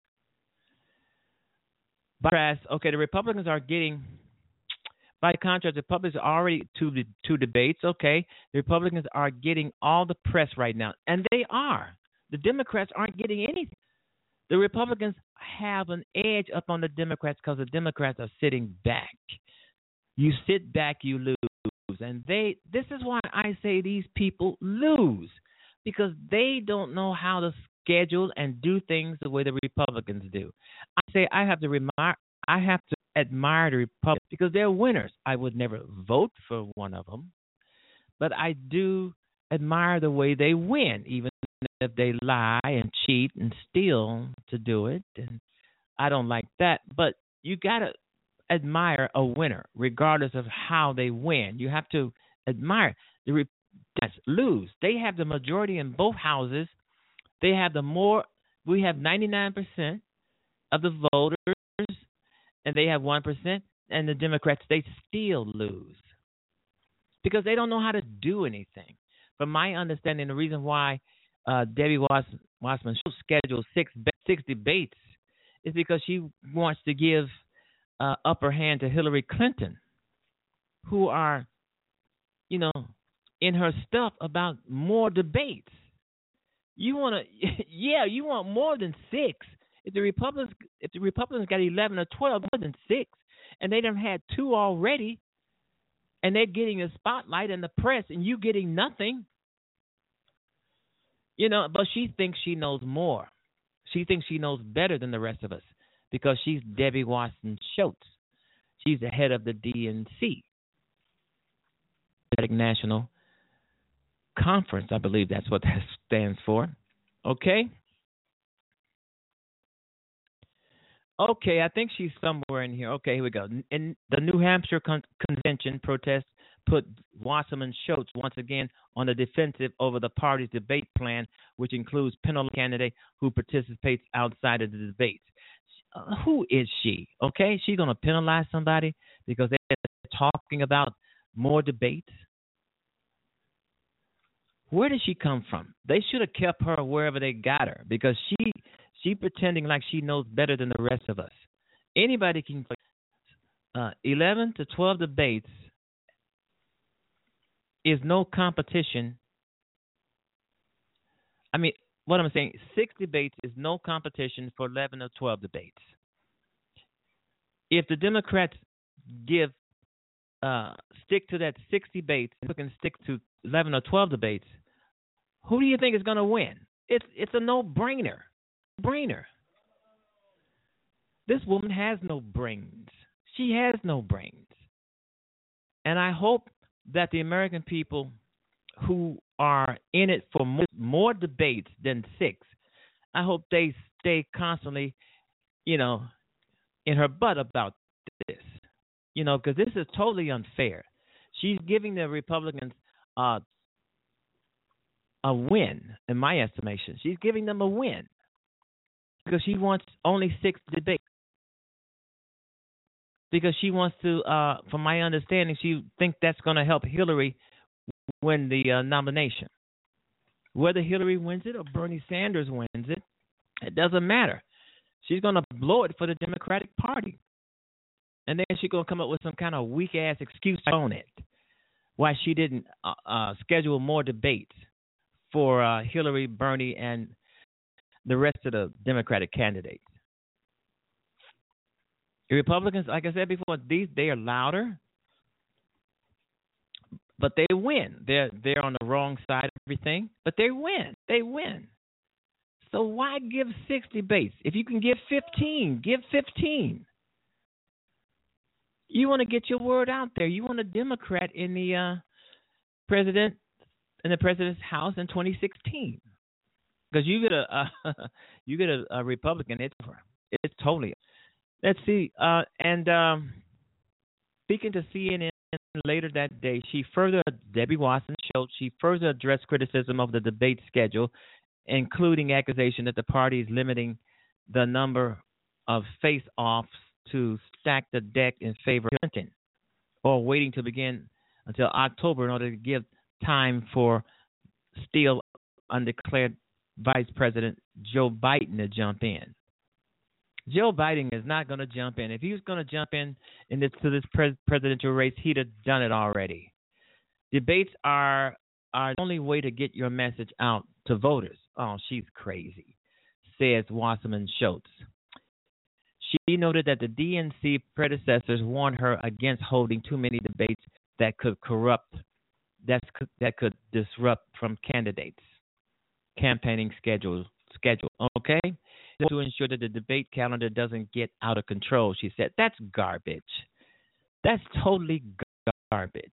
But, okay, the Republicans are getting, by contrast, the Republicans are already two, two debates, okay. The Republicans are getting all the press right now, and they are. The Democrats aren't getting anything. The Republicans have an edge up on the Democrats because the Democrats are sitting back. You sit back, you lose. And they this is why I say these people lose, because they don't know how to schedule and do things the way the Republicans do. I say I have to remind I have to admire the Republicans because they're winners. I would never vote for one of them, but I do admire the way they win, even if they lie and cheat and steal to do it. And I don't like that, but you got to admire a winner regardless of how they win. You have to admire the Republicans lose. They have the majority in both houses. They have the more. We have ninety-nine percent of the voters, and they have one percent. And the Democrats, they still lose because they don't know how to do anything. From my understanding, the reason why uh, Debbie Was- Wasserman scheduled six six debates is because she wants to give uh, upper hand to Hillary Clinton, who are, you know, in her stuff about more debates. You want to, yeah, you want more than six. If the Republicans, if the Republicans got eleven or twelve, more than six, and they done had two already, and they're getting the spotlight and the press, and you getting nothing. You know, but she thinks she knows more. She thinks she knows better than the rest of us because she's Debbie Wasserman Schultz. She's the head of the D N C, Democratic National Conference. I believe that's what that stands for. Okay? Okay, I think she's somewhere in here. Okay, here we go. In the New Hampshire con- convention protest put Wasserman Schultz once again on the defensive over the party's debate plan, which includes penalty candidate who participates outside of the debates. Uh, who is she? Okay, she's going to penalize somebody because they're talking about more debates. Where did she come from? They should have kept her wherever they got her because she she pretending like she knows better than the rest of us. Anybody can uh, eleven to twelve debates is no competition. I mean, what I'm saying, six debates is no competition for eleven or twelve debates. If the Democrats give uh, stick to that six debates and can stick to eleven or twelve debates, who do you think is going to win? It's it's a no-brainer. Brainer. This woman has no brains. She has no brains. And I hope that the American people who are in it for more, more debates than six, I hope they stay constantly, you know, in her butt about this. You know, because this is totally unfair. She's giving the Republicans uh, a win, in my estimation. She's giving them a win because she wants only six debates. Because she wants to, uh, from my understanding, she thinks that's going to help Hillary win the uh, nomination. Whether Hillary wins it or Bernie Sanders wins it, it doesn't matter. She's going to blow it for the Democratic Party. And then she's going to come up with some kind of weak-ass excuse on it why she didn't uh, uh, schedule more debates for uh, Hillary, Bernie, and the rest of the Democratic candidates. The Republicans, like I said before, these they are louder, but they win. They're they're on the wrong side of everything, but they win. They win. So why give six debates? If you can give fifteen, give fifteen. You want to get your word out there. You want a Democrat in the uh, president in the president's house in twenty sixteen, because you get a uh, you get a, a Republican. It's it's totally. Let's see. Uh, and um, speaking to C N N later that day, she further Debbie Wasserman Schultz. She further addressed criticism of the debate schedule, including accusation that the party is limiting the number of face-offs to stack the deck in favor of Clinton, or waiting to begin until October in order to give time for still undeclared Vice President Joe Biden to jump in. Joe Biden is not going to jump in. If he was going to jump in, in this, to this pres- presidential race, he'd have done it already. Debates are, are the only way to get your message out to voters. Oh, she's crazy. says Wasserman Schultz. She noted that the D N C predecessors warned her against holding too many debates that could corrupt, that's, that could disrupt from candidates' campaigning schedule. Schedule, okay, to ensure that the debate calendar doesn't get out of control. She said that's garbage. That's totally garbage.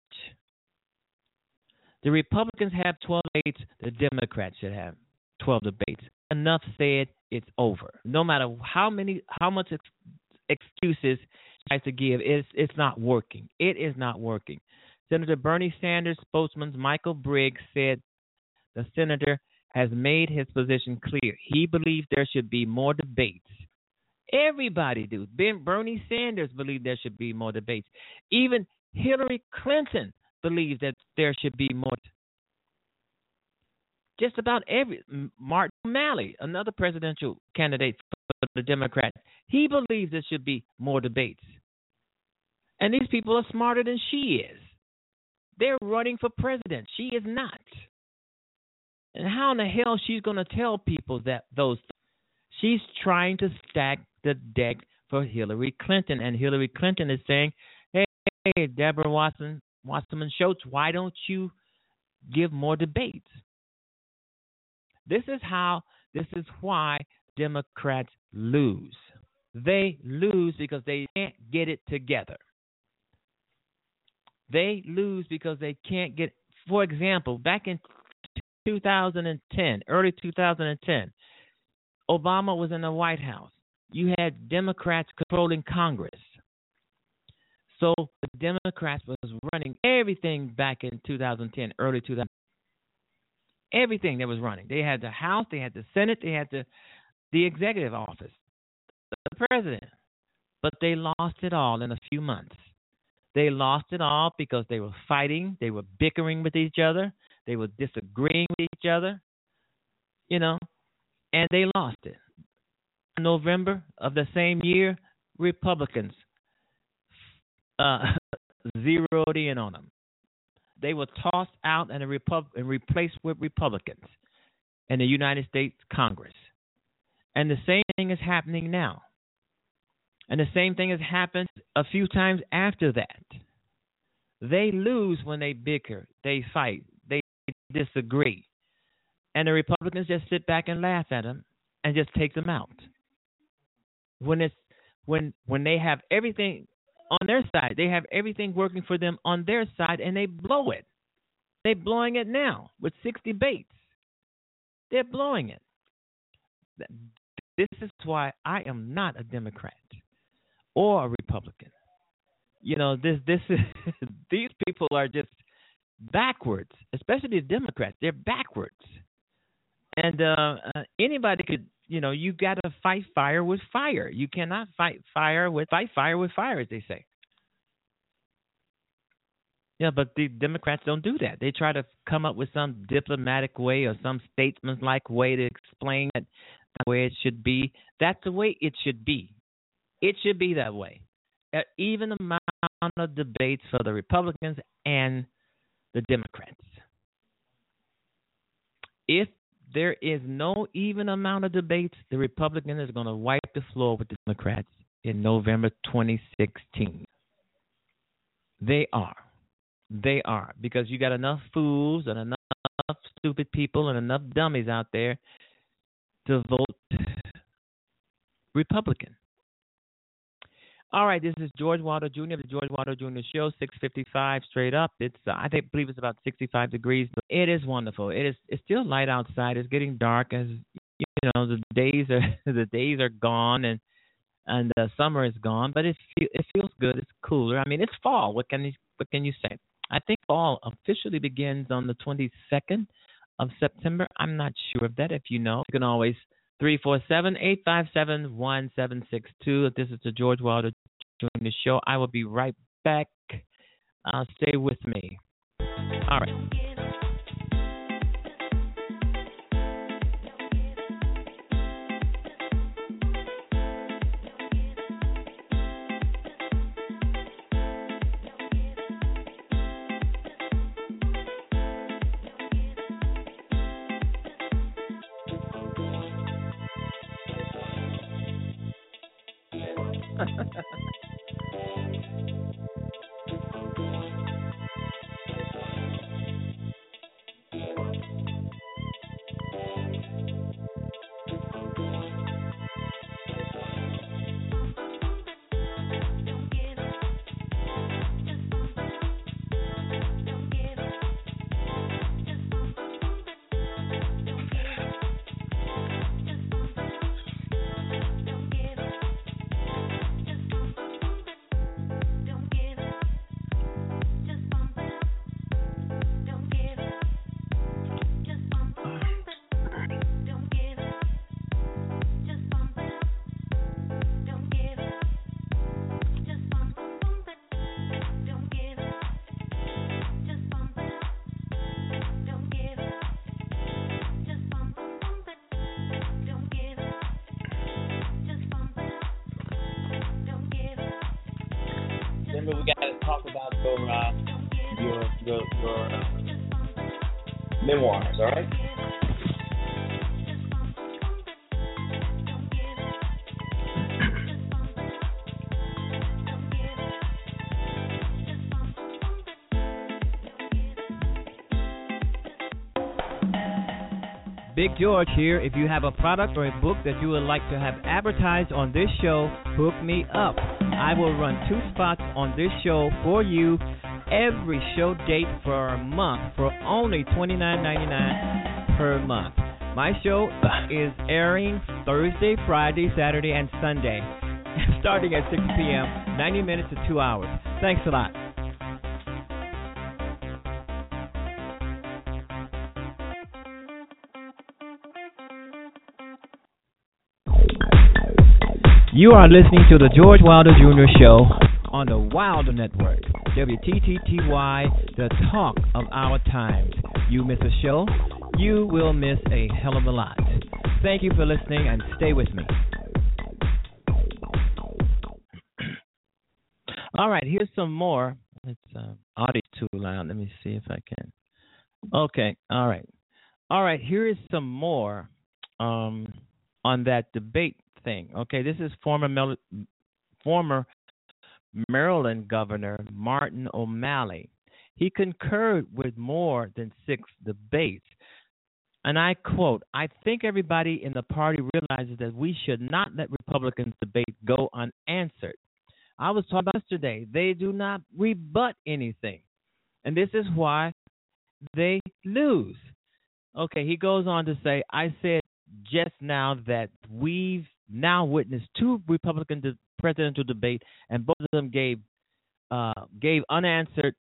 The Republicans have twelve debates. The Democrats should have twelve debates. Enough said. It's over. No matter how many, how much ex- excuses she tries to give, it's it's not working. It is not working. Senator Bernie Sanders spokesman Michael Briggs said the senator has made his position clear. He believes there should be more debates. Everybody do. Ben, Bernie Sanders believes there should be more debates. Even Hillary Clinton believes that there should be more. Just about every Martin O'Malley, another presidential candidate for the Democrats, he believes there should be more debates. And these people are smarter than she is. They're running for president. She is not. And how in the hell she's going to tell people that those things? She's trying to stack the deck for Hillary Clinton. And Hillary Clinton is saying, hey, hey Deborah Watson, Wasserman Schultz, why don't you give more debates? This is how, this is why Democrats lose. They lose because they can't get it together. They lose because they can't get, for example, back in two thousand ten, early two thousand ten, Obama was in the White House. You had Democrats controlling Congress. So the Democrats was running everything back in two thousand ten, early two thousand ten. Everything that was running. They had the House, they had the Senate, they had the the executive office, the president. But they lost it all in a few months. They lost it all because they were fighting, they were bickering with each other, they were disagreeing with each other, you know, and they lost it. In November of the same year, Republicans uh, zeroed in on them. They were tossed out and, Repub- and replaced with Republicans in the United States Congress. And the same thing is happening now. And the same thing has happened a few times after that. They lose when they bicker, they fight, they disagree. And the Republicans just sit back and laugh at them and just take them out. When it's when when they have everything on their side, they have everything working for them on their side, and they blow it. They're blowing it now with six debates. They're blowing it. This is why I am not a Democrat or a Republican. You know, this this is these people are just backwards, especially the Democrats. They're backwards. And uh, uh, anybody could, you know, you got to fight fire with fire. You cannot fight fire with fight fire with fire, as they say. Yeah, but the Democrats don't do that. They try to come up with some diplomatic way or some statesman-like way to explain that the way it should be. That's the way it should be. It should be that way. Uh, even amount of debates for the Republicans and the Democrats. If there is no even amount of debates, the Republicans are going to wipe the floor with the Democrats in November twenty sixteen. They are. They are. Because you got enough fools and enough stupid people and enough dummies out there to vote Republican. All right, this is George Wilder Junior, the George Wilder Junior Show, six fifty-five straight up. It's uh, I think believe it's about sixty-five degrees. But it is wonderful. It is it's still light outside. It's getting dark as you know the days are the days are gone and and uh, summer is gone. But it it feels good. It's cooler. I mean, it's fall. What can you what can you say? I think fall officially begins on the twenty-second of September. I'm not sure of that. If you know, you can always three four seven, eight five seven, one seven six two. This is the George Wilder Junior Show. I will be right back. Uh, stay with me. All right. Remember, we got to talk about your uh, your your, your uh, memoirs, all right? Big George here. If you have a product or a book that you would like to have advertised on this show, hook me up. I will run two spots on this show for you every show date for a month for only twenty-nine ninety-nine per month. My show is airing Thursday, Friday, Saturday, and Sunday, starting at six p.m., ninety minutes to two hours. Thanks a lot. You are listening to the George Wilder Junior Show on the Wilder Network, W T T T Y, the talk of our times. You miss a show, you will miss a hell of a lot. Thank you for listening, and stay with me. All right, here's some more. It's uh, audio too loud. Let me see if I can. Okay, all right. All right, here is some more um, on that debate thing. Okay, this is former Mel- former Maryland Governor Martin O'Malley. He concurred with more than six debates. And I quote, "I think everybody in the party realizes that we should not let Republicans debate go unanswered. I was talking about yesterday. They do not rebut anything. And this is why they lose." Okay, he goes on to say, "I said just now that we've now witnessed two Republican de- presidential debates, and both of them gave uh, gave unanswered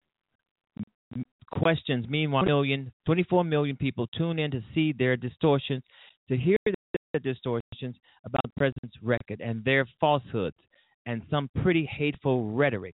questions. Meanwhile, million, twenty-four million people tune in to see their distortions, to hear the distortions about the president's record and their falsehoods and some pretty hateful rhetoric.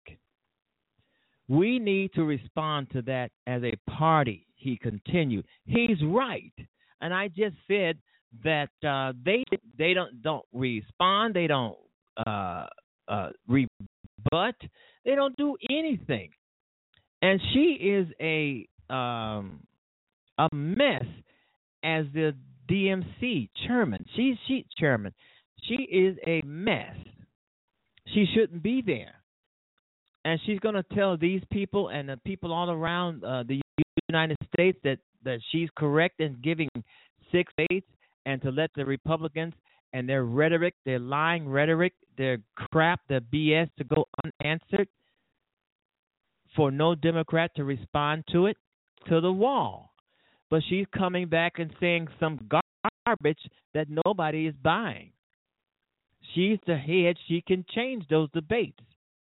We need to respond to that as a party," he continued. He's right. And I just said that uh, they they don't don't respond, they don't uh, uh, rebut, they don't do anything. And she is a um, a mess as the D M C chairman. She's she chairman. She is a mess. She shouldn't be there. And she's going to tell these people and the people all around uh, the United States that, that she's correct in giving six states, and to let the Republicans and their rhetoric, their lying rhetoric, their crap, their B S to go unanswered, for no Democrat to respond to it, to the wall. But she's coming back and saying some garbage that nobody is buying. She's the head. She can change those debates.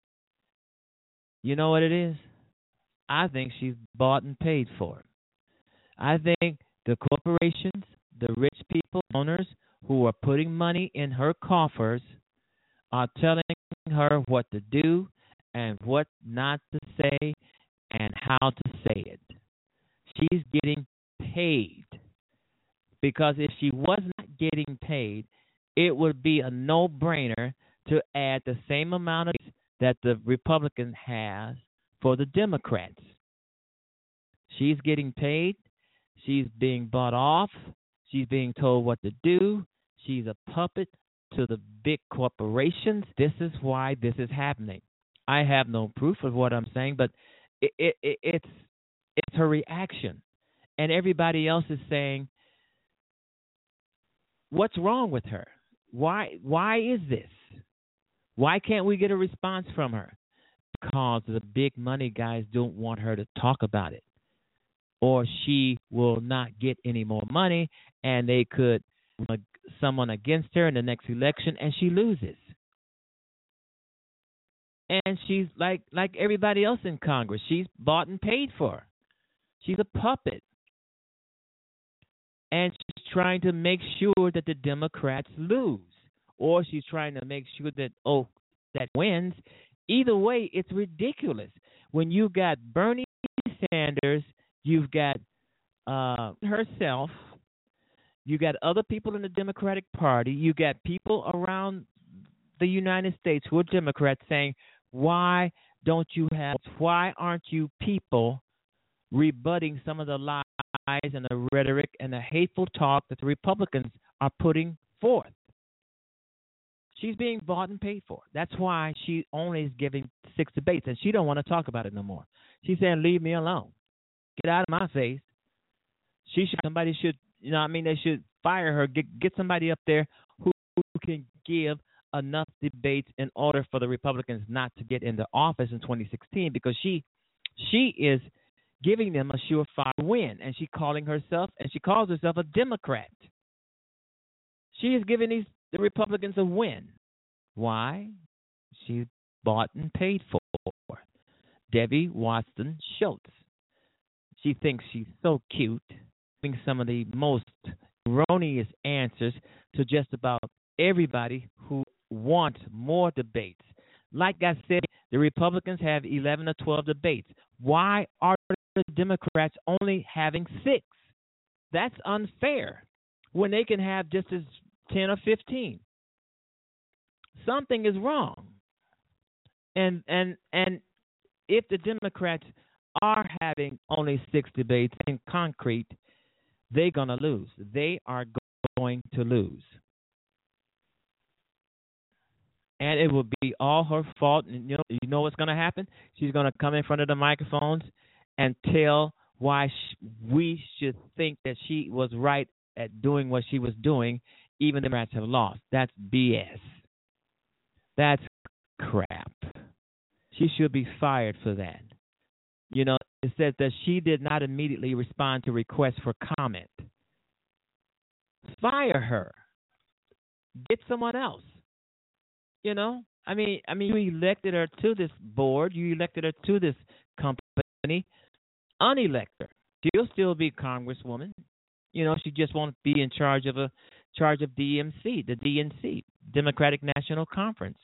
You know what it is? I think she's bought and paid for it. I think the corporations, the rich people, owners who are putting money in her coffers are telling her what to do and what not to say and how to say it. She's getting paid. Because if she was not getting paid, it would be a no-brainer to add the same amount of that the Republican has for the Democrats. She's getting paid. She's being bought off. She's being told what to do. She's a puppet to the big corporations. This is why this is happening. I have no proof of what I'm saying, but it, it, it, it's it's her reaction, and everybody else is saying, "What's wrong with her? Why why is this? Why can't we get a response from her?" Because the big money guys don't want her to talk about it, or she will not get any more money, and they could uh, someone against her in the next election, and she loses. And she's like like everybody else in Congress. She's bought and paid for. She's a puppet. And she's trying to make sure that the Democrats lose. Or she's trying to make sure that, oh, that wins. Either way, it's ridiculous. When you got Bernie Sanders, you've got uh, herself, you got other people in the Democratic Party, you got people around the United States who are Democrats saying, why don't you have, why aren't you people rebutting some of the lies and the rhetoric and the hateful talk that the Republicans are putting forth? She's being bought and paid for. That's why she only is giving six debates, and she don't want to talk about it no more. She's saying, leave me alone. Get out of my face. She should, somebody should, you know what I mean, they should fire her, get, get somebody up there who, who can give enough debates in order for the Republicans not to get into office in twenty sixteen, because she she is giving them a surefire win, and she's calling herself, and she calls herself a Democrat. She is giving these the Republicans a win. Why? She's bought and paid for. Debbie Wasserman Schultz. She thinks she's so cute, giving some of the most erroneous answers to just about everybody who wants more debates. Like I said, the Republicans have eleven or twelve debates. Why are the Democrats only having six? That's unfair when they can have just as ten or fifteen. Something is wrong. And and and if the Democrats are having only six debates in concrete, they're going to lose. They are going to lose. And it will be all her fault. And you know, you know what's going to happen? She's going to come in front of the microphones and tell why sh- we should think that she was right at doing what she was doing, even the Democrats have lost. That's B S. That's crap. She should be fired for that. You know, it says that she did not immediately respond to requests for comment. Fire her. Get someone else. You know, I mean, I mean, you elected her to this board. You elected her to this company. Unelect her. She'll still be Congresswoman. You know, she just won't be in charge of a charge of D M C, the D N C, Democratic National Conference.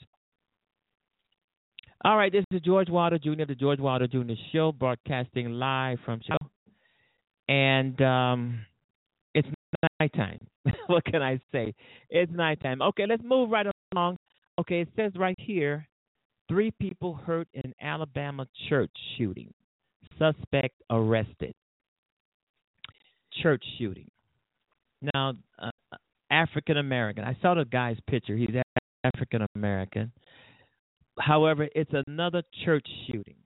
All right, this is George Wilder Junior, the George Wilder Junior Show, broadcasting live from Chicago. And um, it's nighttime. What can I say? It's nighttime. Okay, let's move right along. Okay, it says right here, three people hurt in Alabama church shooting. Suspect arrested. Church shooting. Now, uh, African American. I saw the guy's picture. He's African American. However, it's another church shooting.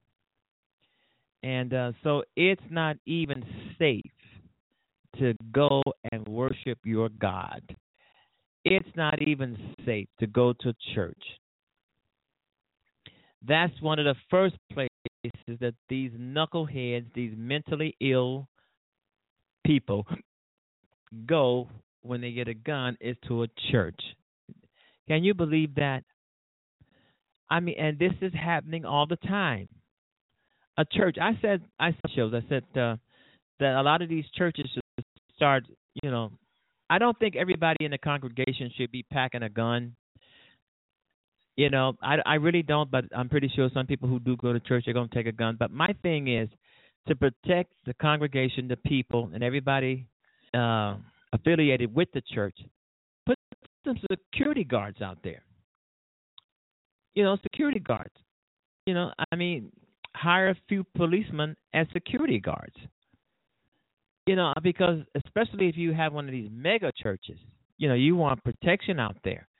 And uh, so it's not even safe to go and worship your God. It's not even safe to go to church. That's one of the first places that these knuckleheads, these mentally ill people go when they get a gun, is to a church. Can you believe that? I mean, and this is happening all the time. A church, I said, I showed, I said uh, that a lot of these churches should start, you know, I don't think everybody in the congregation should be packing a gun. You know, I, I really don't, but I'm pretty sure some people who do go to church are going to take a gun. But my thing is to protect the congregation, the people, and everybody uh, affiliated with the church. Put some security guards out there. You know, security guards. You know, I mean, hire a few policemen as security guards. You know, because especially if you have one of these mega churches, you know, you want protection out there.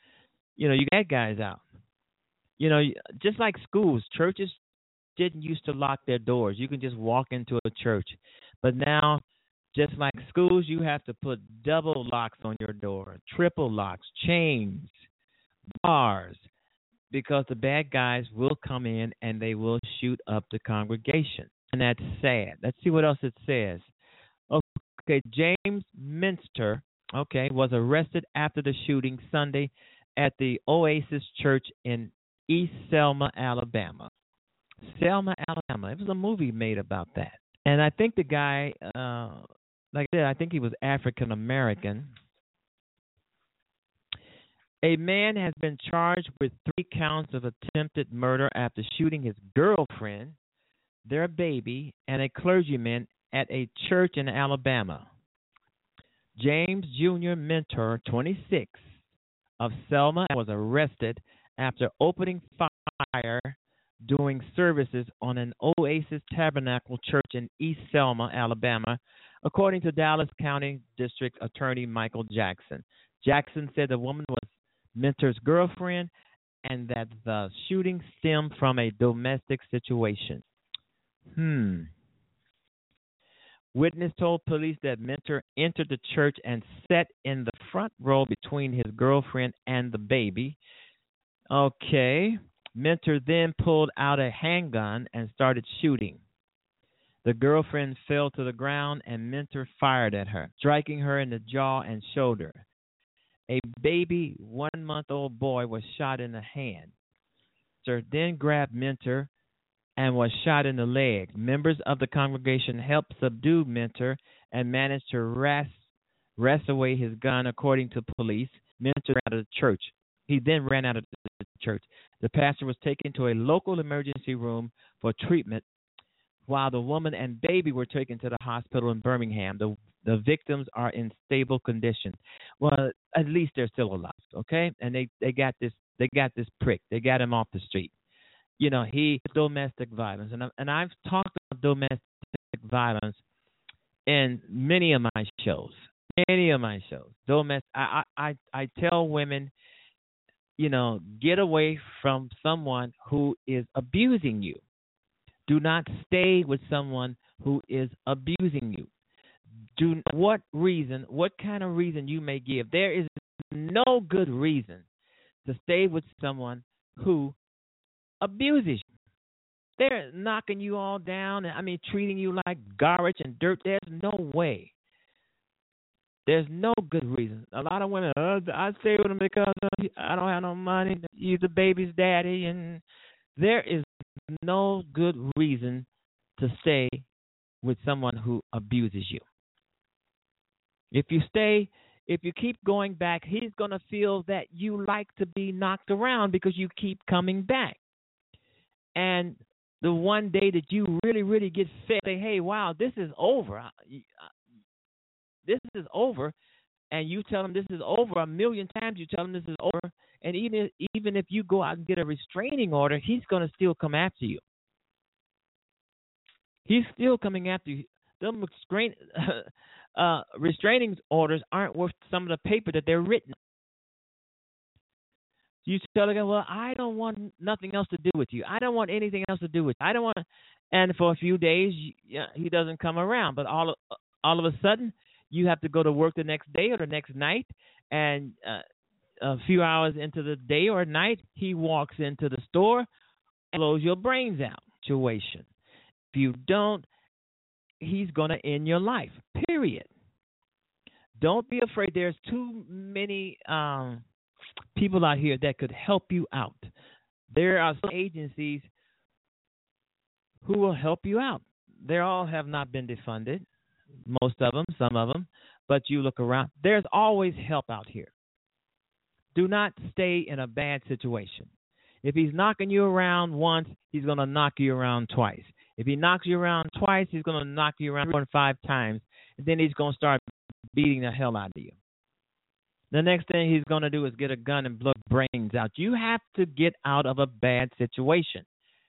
You know, you got guys out. You know, just like schools, churches didn't used to lock their doors. You can just walk into a church. But now, just like schools, you have to put double locks on your door, triple locks, chains, bars, because the bad guys will come in and they will shoot up the congregation. And that's sad. Let's see what else it says. Okay, James Minster, okay, was arrested after the shooting Sunday at the Oasis Church in East Selma, Alabama. Selma, Alabama. It was a movie made about that. And I think the guy, uh, like I said, I think he was African American. A man has been charged with three counts of attempted murder after shooting his girlfriend, their baby, and a clergyman at a church in Alabama. James Junior Mentor, twenty-six, of Selma, was arrested after opening fire during services on an Oasis Tabernacle Church in East Selma, Alabama, according to Dallas County District Attorney Michael Jackson. Jackson said the woman was Mentor's girlfriend and that the shooting stemmed from a domestic situation. Hmm. Witness told police that Mentor entered the church and sat in the front row between his girlfriend and the baby. Okay. Mentor then pulled out a handgun and started shooting. The girlfriend fell to the ground and Mentor fired at her, striking her in the jaw and shoulder. A baby one-month-old boy was shot in the hand. Mentor then grabbed Mentor and was shot in the leg. Members of the congregation helped subdue Mentor and managed to wrest, wrest away his gun, according to police. Mentor ran out of the church. He then ran out of the church. The pastor was taken to a local emergency room for treatment, while the woman and baby were taken to the hospital in Birmingham. The the victims are in stable condition. Well, at least they're still alive, okay? And they, they got this they got this prick. They got him off the street. You know, he domestic violence, and I, and I've talked about domestic violence in many of my shows. Many of my shows. Domestic. I I I tell women, you know, get away from someone who is abusing you. Do not stay with someone who is abusing you. Do what reason, what kind of reason you may give. There is no good reason to stay with someone who abuses you. They're knocking you all down, I mean, treating you like garbage and dirt. There's no way. There's no good reason. A lot of women, uh, I stay with him because uh, I don't have no money. He's the baby's daddy, and there is no good reason to stay with someone who abuses you. If you stay, if you keep going back, he's going to feel that you like to be knocked around because you keep coming back. And the one day that you really, really get fit, say, hey, wow, this is over. This is over. And you tell him this is over a million times. You tell him this is over. And even if, even if you go out and get a restraining order, he's going to still come after you. He's still coming after you. Them restrain, uh, restraining orders aren't worth some of the paper that they're written. You tell the guy, well, I don't want nothing else to do with you. I don't want anything else to do with you. I don't want, and for a few days, you, he doesn't come around. But all of, all of a sudden, you have to go to work the next day or the next night, and uh, a few hours into the day or night, he walks into the store and blows your brains out. Situation. If you don't, he's going to end your life, period. Don't be afraid. There's too many um, people out here that could help you out. There are some agencies who will help you out. They all have not been defunded, most of them, some of them, but you look around. There's always help out here. Do not stay in a bad situation. If he's knocking you around once, he's going to knock you around twice. If he knocks you around twice, he's going to knock you around four and five times, and then he's going to start beating the hell out of you. The next thing he's going to do is get a gun and blow brains out. You have to get out of a bad situation.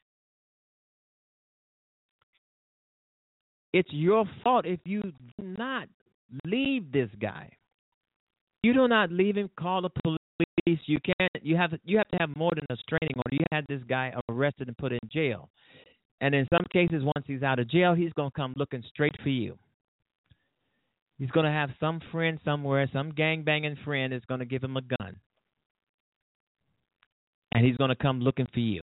It's your fault if you do not leave this guy. You do not leave him, call the police, least you can't. You have you have to have more than a restraining order. You had this guy arrested and put in jail, and in some cases, once he's out of jail, he's gonna come looking straight for you. He's gonna have some friend somewhere, some gang banging friend is gonna give him a gun, and he's gonna come looking for you.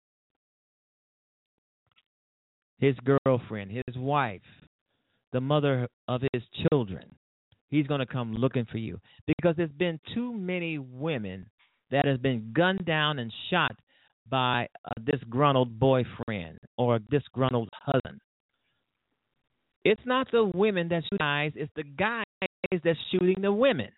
His girlfriend, his wife, the mother of his children. He's going to come looking for you because there's been too many women that have been gunned down and shot by a disgruntled boyfriend or a disgruntled husband. It's not the women that shoot guys, it's the guys that's shooting the women.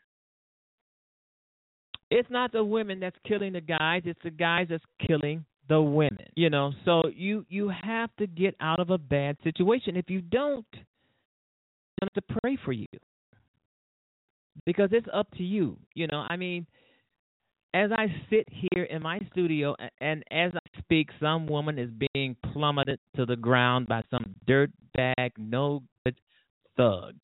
It's not the women that's killing the guys, it's the guys that's killing the women. You know, so you, you have to get out of a bad situation. If you don't, I'm going to pray for you. Because it's up to you, you know. I mean, as I sit here in my studio and as I speak, some woman is being plummeted to the ground by some dirtbag, no good thug.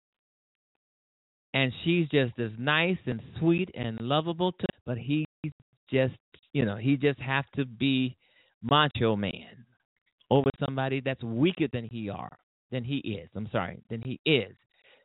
And she's just as nice and sweet and lovable, to, but he just, you know, he just has to be macho man over somebody that's weaker than he are, than he is. I'm sorry, than he is.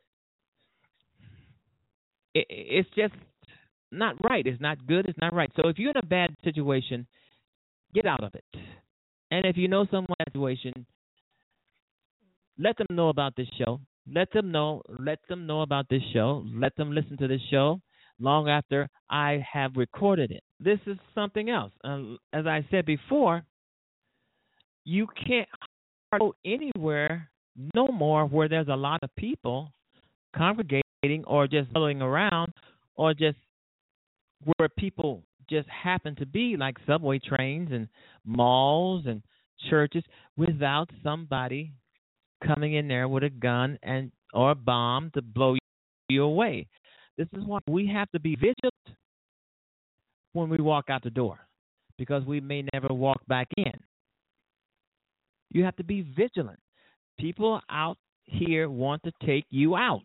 It's just not right. It's not good. It's not right. So if you're in a bad situation, get out of it. And if you know someone in that situation, let them know about this show. Let them know. Let them know about this show. Let them listen to this show long after I have recorded it. This is something else. Uh, as I said before, you can't go anywhere no more where there's a lot of people congregating or just following around, or just where people just happen to be, like subway trains and malls and churches, without somebody coming in there with a gun and or a bomb to blow you away. This is why we have to be vigilant when we walk out the door, because we may never walk back in. You have to be vigilant. People out here want to take you out.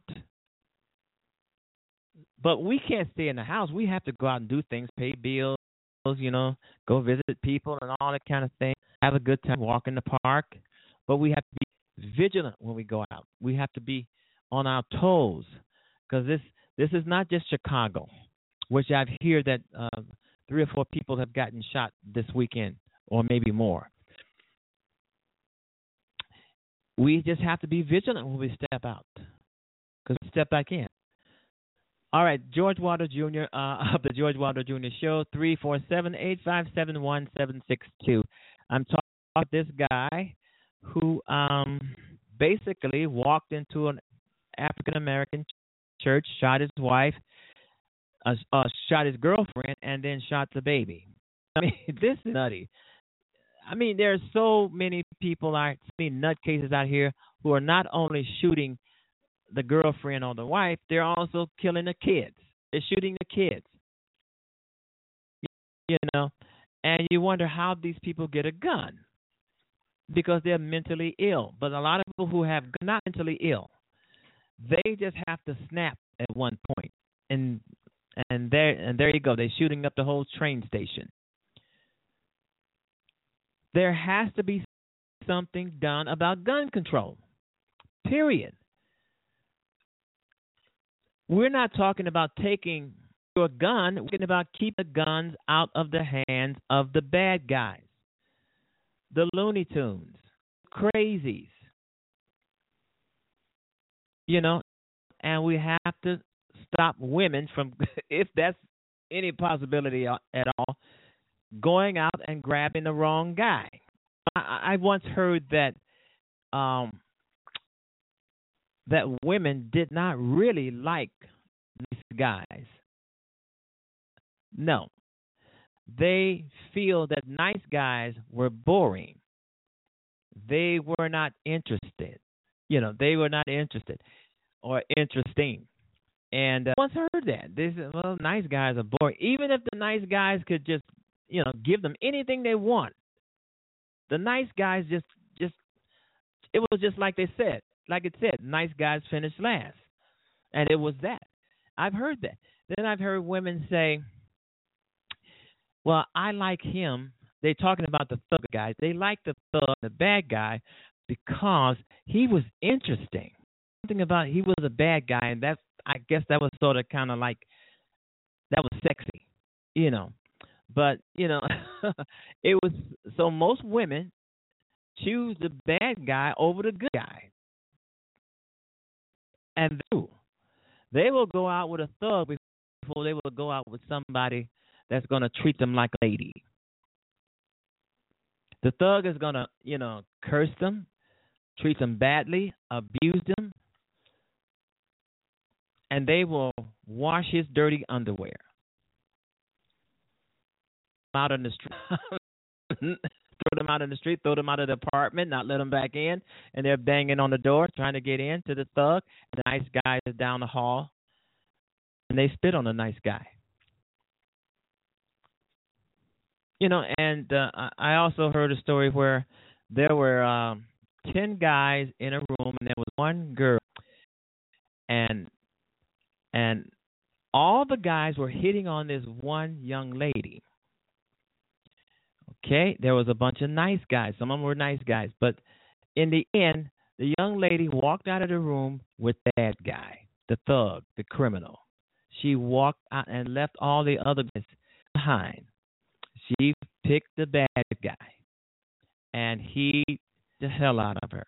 But we can't stay in the house. We have to go out and do things, pay bills, you know, go visit people and all that kind of thing, have a good time, walk in the park. But we have to be vigilant when we go out. We have to be on our toes, because this this is not just Chicago, which I've heard that uh, three or four people have gotten shot this weekend, or maybe more. We just have to be vigilant when we step out, because we step back in. All right, George Wilder Junior Uh, of the George Wilder Junior Show, three four seven, eight five seven, one seven six two. I'm talking about this guy who um, basically walked into an African-American church, shot his wife, uh, uh, shot his girlfriend, and then shot the baby. I mean, this is nutty. I mean, there are so many people, so many nutcases out here who are not only shooting the girlfriend or the wife, they're also killing the kids. They're shooting the kids. You know, and you wonder how these people get a gun, because they're mentally ill. But a lot of people who have not mentally ill, they just have to snap at one point, and and there and there you go. They're shooting up the whole train station. There has to be something done about gun control. Period. We're not talking about taking your gun. We're talking about keeping the guns out of the hands of the bad guys, the Looney Tunes, crazies. You know, and we have to stop women from, if that's any possibility at all, going out and grabbing the wrong guy. I, I once heard that um, that women did not really like these guys. No. They feel that nice guys were boring. They were not interested. You know, they were not interested or interesting. And uh, I once heard that. They said, well, nice guys are boring. Even if the nice guys could just, you know, give them anything they want. The nice guys just, just, it was just like they said. Like it said, nice guys finish last. And it was that. I've heard that. Then I've heard women say, Well, I like him. They're talking about the thug guys. They like the thug, the bad guy, because he was interesting. Something about he was a bad guy, and that's I guess that was sort of kind of like that was sexy, you know. But you know, it was so most women choose the bad guy over the good guy, and they do. They will go out with a thug before they will go out with somebody that's going to treat them like a lady. The thug is going to, you know, curse them, treat them badly, abuse them, and they will wash his dirty underwear out in the street. Throw them out in the street, throw them out of the apartment, not let them back in, and they're banging on the door trying to get in to the thug. And the nice guy is down the hall, and they spit on the nice guy. You know, and uh, I also heard a story where there were um, ten guys in a room, and there was one girl, and and all the guys were hitting on this one young lady. Okay, there was a bunch of nice guys. Some of them were nice guys, but in the end, the young lady walked out of the room with the bad guy, the thug, the criminal. She walked out and left all the other guys behind. She picked the bad guy, and he beat the hell out of her.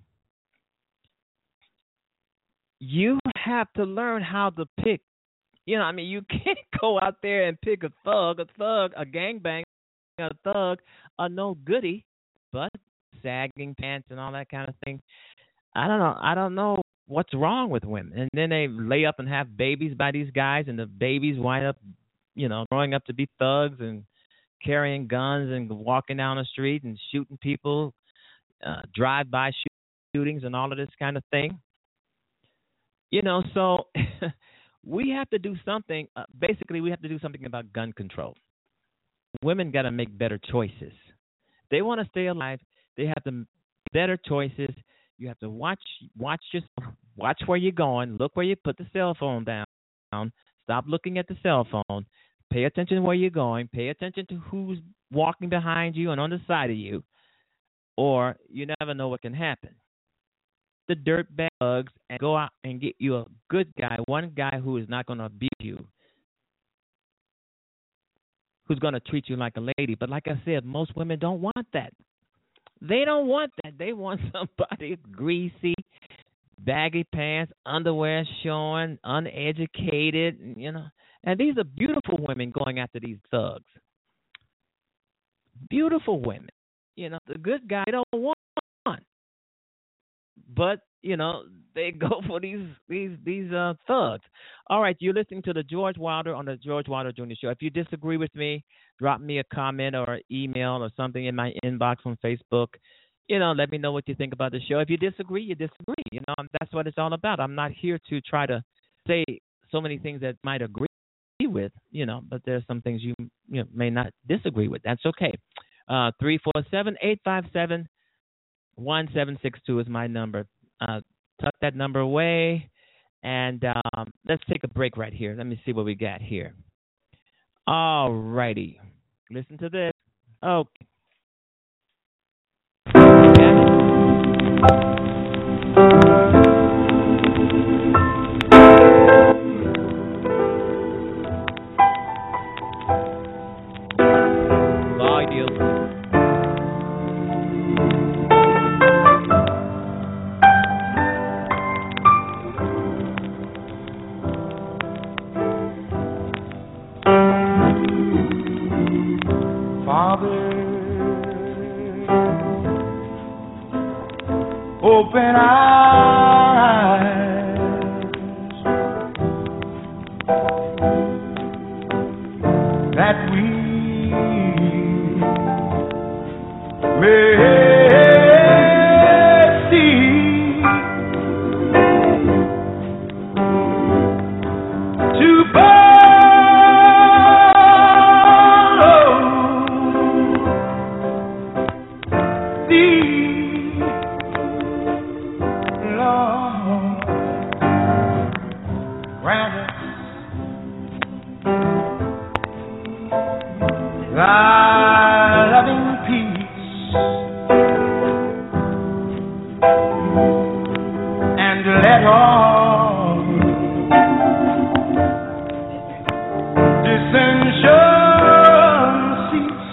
You have to learn how to pick. You know, I mean, you can't go out there and pick a thug, a thug, a gangbanger, a thug, a no goody, but sagging pants and all that kind of thing. I don't know. I don't know what's wrong with women. And then they lay up and have babies by these guys, and the babies wind up, you know, growing up to be thugs and carrying guns and walking down the street and shooting people, uh, drive-by shootings and all of this kind of thing. You know, so we have to do something. Uh, basically, we have to do something about gun control. Women got to make better choices. They want to stay alive. They have to make better choices. You have to watch, watch yourself, watch where you're going. Look where you put the cell phone down. Stop looking at the cell phone. Pay attention to where you're going. Pay attention to who's walking behind you and on the side of you, or you never know what can happen. The dirt bags and go out and get you a good guy, one guy who is not going to abuse you, who's going to treat you like a lady. But like I said, most women don't want that. They don't want that. They want somebody greasy, baggy pants, underwear showing, uneducated, you know. And these are beautiful women going after these thugs. Beautiful women. You know, the good guy don't want. But, you know, they go for these these these uh, thugs. All right, you're listening to the George Wilder on the George Wilder Junior Show. If you disagree with me, drop me a comment or an email or something in my inbox on Facebook. You know, let me know what you think about the show. If you disagree, you disagree. You know, that's what it's all about. I'm not here to try to say so many things that might agree with, you know, but there's some things you, you know, may not disagree with. That's okay. Uh, three four seven, eight five seven, one seven six two is my number. Uh, tuck that number away, and um, let's take a break right here. Let me see what we got here. All righty. Listen to this. Okay. Father, and let all dissension cease.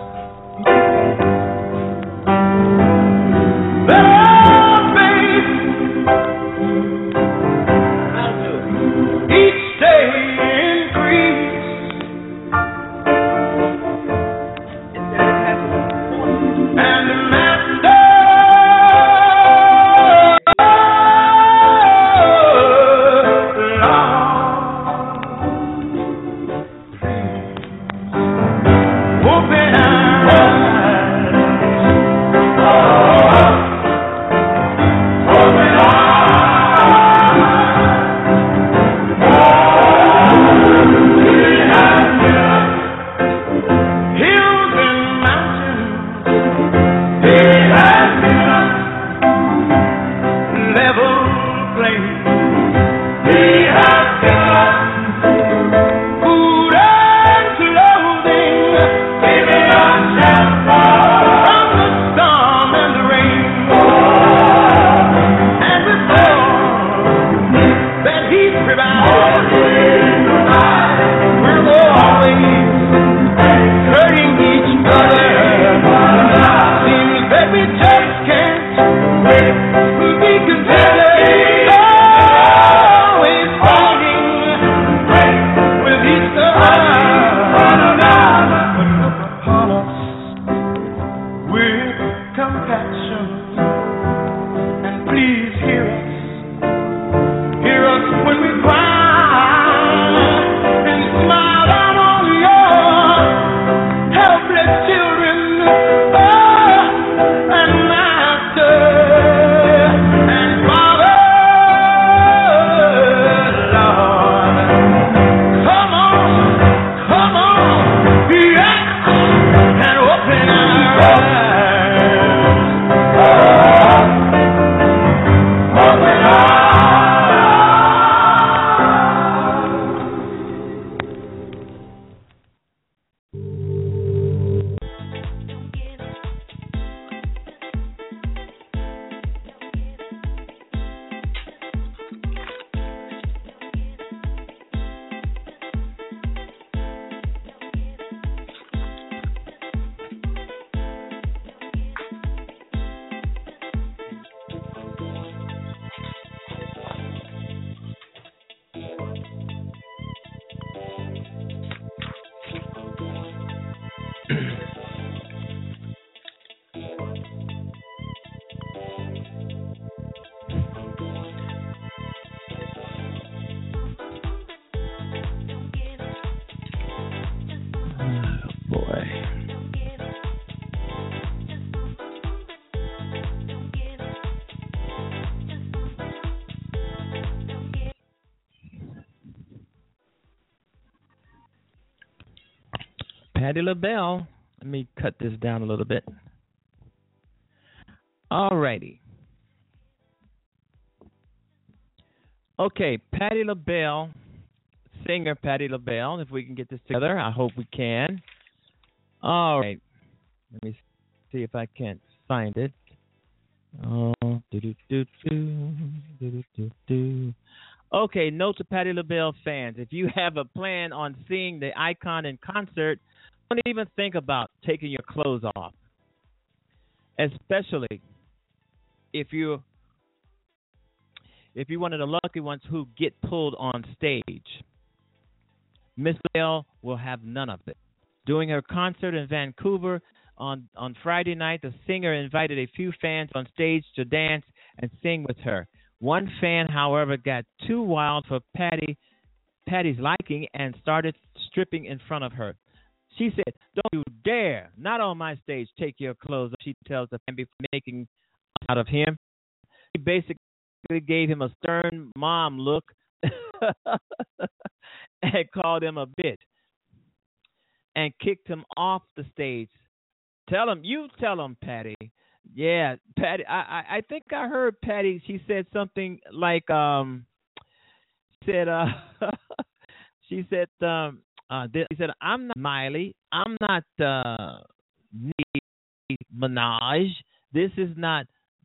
Let our faith each day increase. And the Master Patti LaBelle. Let me cut this down a little bit. All righty. Okay, Patti LaBelle, singer Patti LaBelle. If we can get this together, I hope we can. All right. Let me see if I can't find it. Oh, do do do do do do do. Okay, note to Patti LaBelle fans: if you have a plan on seeing the icon in concert, don't even think about taking your clothes off, especially if you if you're one of the lucky ones who get pulled on stage. Miss LaBelle will have none of it. During her concert in Vancouver on on Friday night, the singer invited a few fans on stage to dance and sing with her. One fan, however, got too wild for Patti Patti's liking and started stripping in front of her. She said, "Don't you dare, not on my stage, take your clothes off," she tells the fan before making out of him. He basically gave him a stern mom look and called him a bitch and kicked him off the stage. Tell him, you tell him, Patti. Yeah, Patti. I, I, I think I heard Patti. She said something like, um, said, uh, she said, um, uh, this, she said, "I'm not Miley. I'm not uh, Nicki Minaj. This is not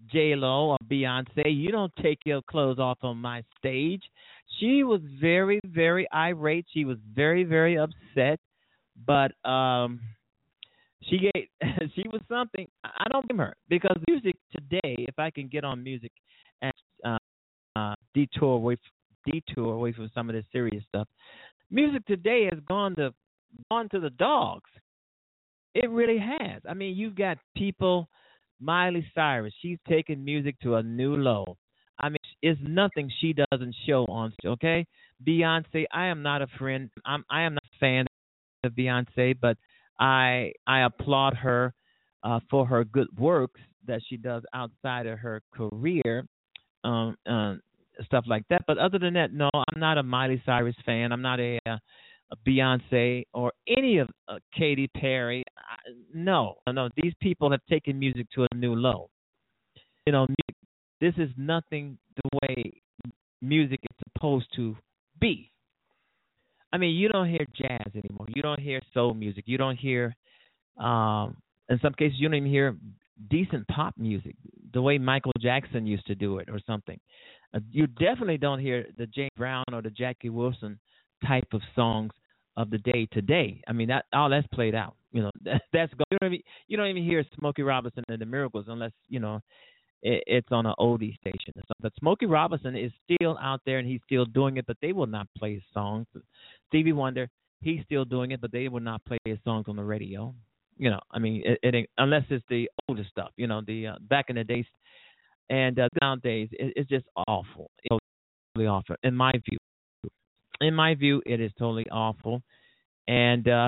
J Lo or Beyonce, you don't take your clothes off on my stage. She was very, very irate. She was very, very upset. But um, she gave, she was something. I don't blame her because music today, if I can get on music and uh, uh, detour away, detour away from some of this serious stuff, music today has gone to gone to the dogs. It really has. I mean, you've got people. Miley Cyrus, she's taken music to a new low. I mean, it's nothing she doesn't show on. Okay, Beyonce, I am not a friend. I'm I am not a fan of Beyonce, but I I applaud her uh, for her good works that she does outside of her career, um, uh, stuff like that. But other than that, no, I'm not a Miley Cyrus fan. I'm not a, a Beyonce or any of uh, Katy Perry. I, no, no, these people have taken music to a new low. You know, music, this is nothing the way music is supposed to be. I mean, you don't hear jazz anymore. You don't hear soul music. You don't hear, um, in some cases, you don't even hear decent pop music the way Michael Jackson used to do it or something. Uh, you definitely don't hear the James Brown or the Jackie Wilson type of songs of the day today. I mean, that all that's played out. You know, that, that's go- you don't even you don't even hear Smokey Robinson and the Miracles unless you know it, it's on an oldie station or something. But Smokey Robinson is still out there and he's still doing it, but they will not play his songs. Stevie Wonder, he's still doing it, but they will not play his songs on the radio. You know, I mean, it, it ain't, unless it's the older stuff. You know, the uh, back in the days, and uh, nowadays it, it's just awful. It's totally awful in my view. In my view, it is totally awful. And, uh,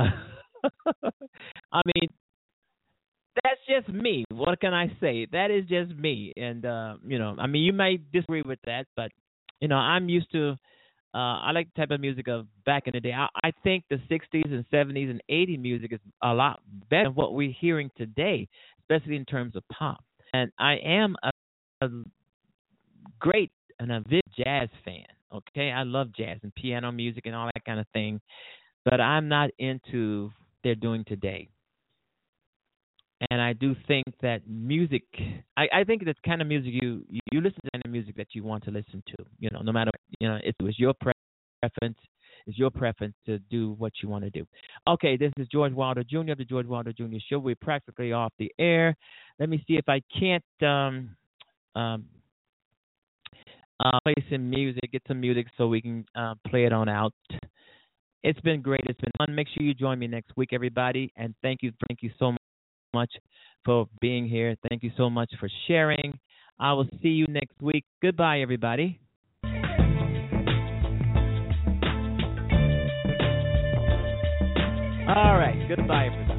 I mean, that's just me. What can I say? That is just me. And, uh, you know, I mean, you may disagree with that, but, you know, I'm used to, uh, I like the type of music of back in the day. I, I think the sixties and seventies and eighties music is a lot better than what we're hearing today, especially in terms of pop. And I am a, a great and a vivid jazz fan. Okay, I love jazz and piano music and all that kind of thing, but I'm not into what they're doing today. And I do think that music, I, I think that's kind of music you, you you listen to the music that you want to listen to. You know, no matter you know, it was your preference. It's your preference to do what you want to do. Okay, this is George Wilder Junior of the George Wilder Junior Show. We're practically off the air. Let me see if I can't. Um, um, Uh, play some music, get some music so we can uh, play it on out. It's been great. It's been fun. Make sure you join me next week, everybody. And thank you, thank you so much for being here. Thank you so much for sharing. I will see you next week. Goodbye, everybody. All right. Goodbye, everybody.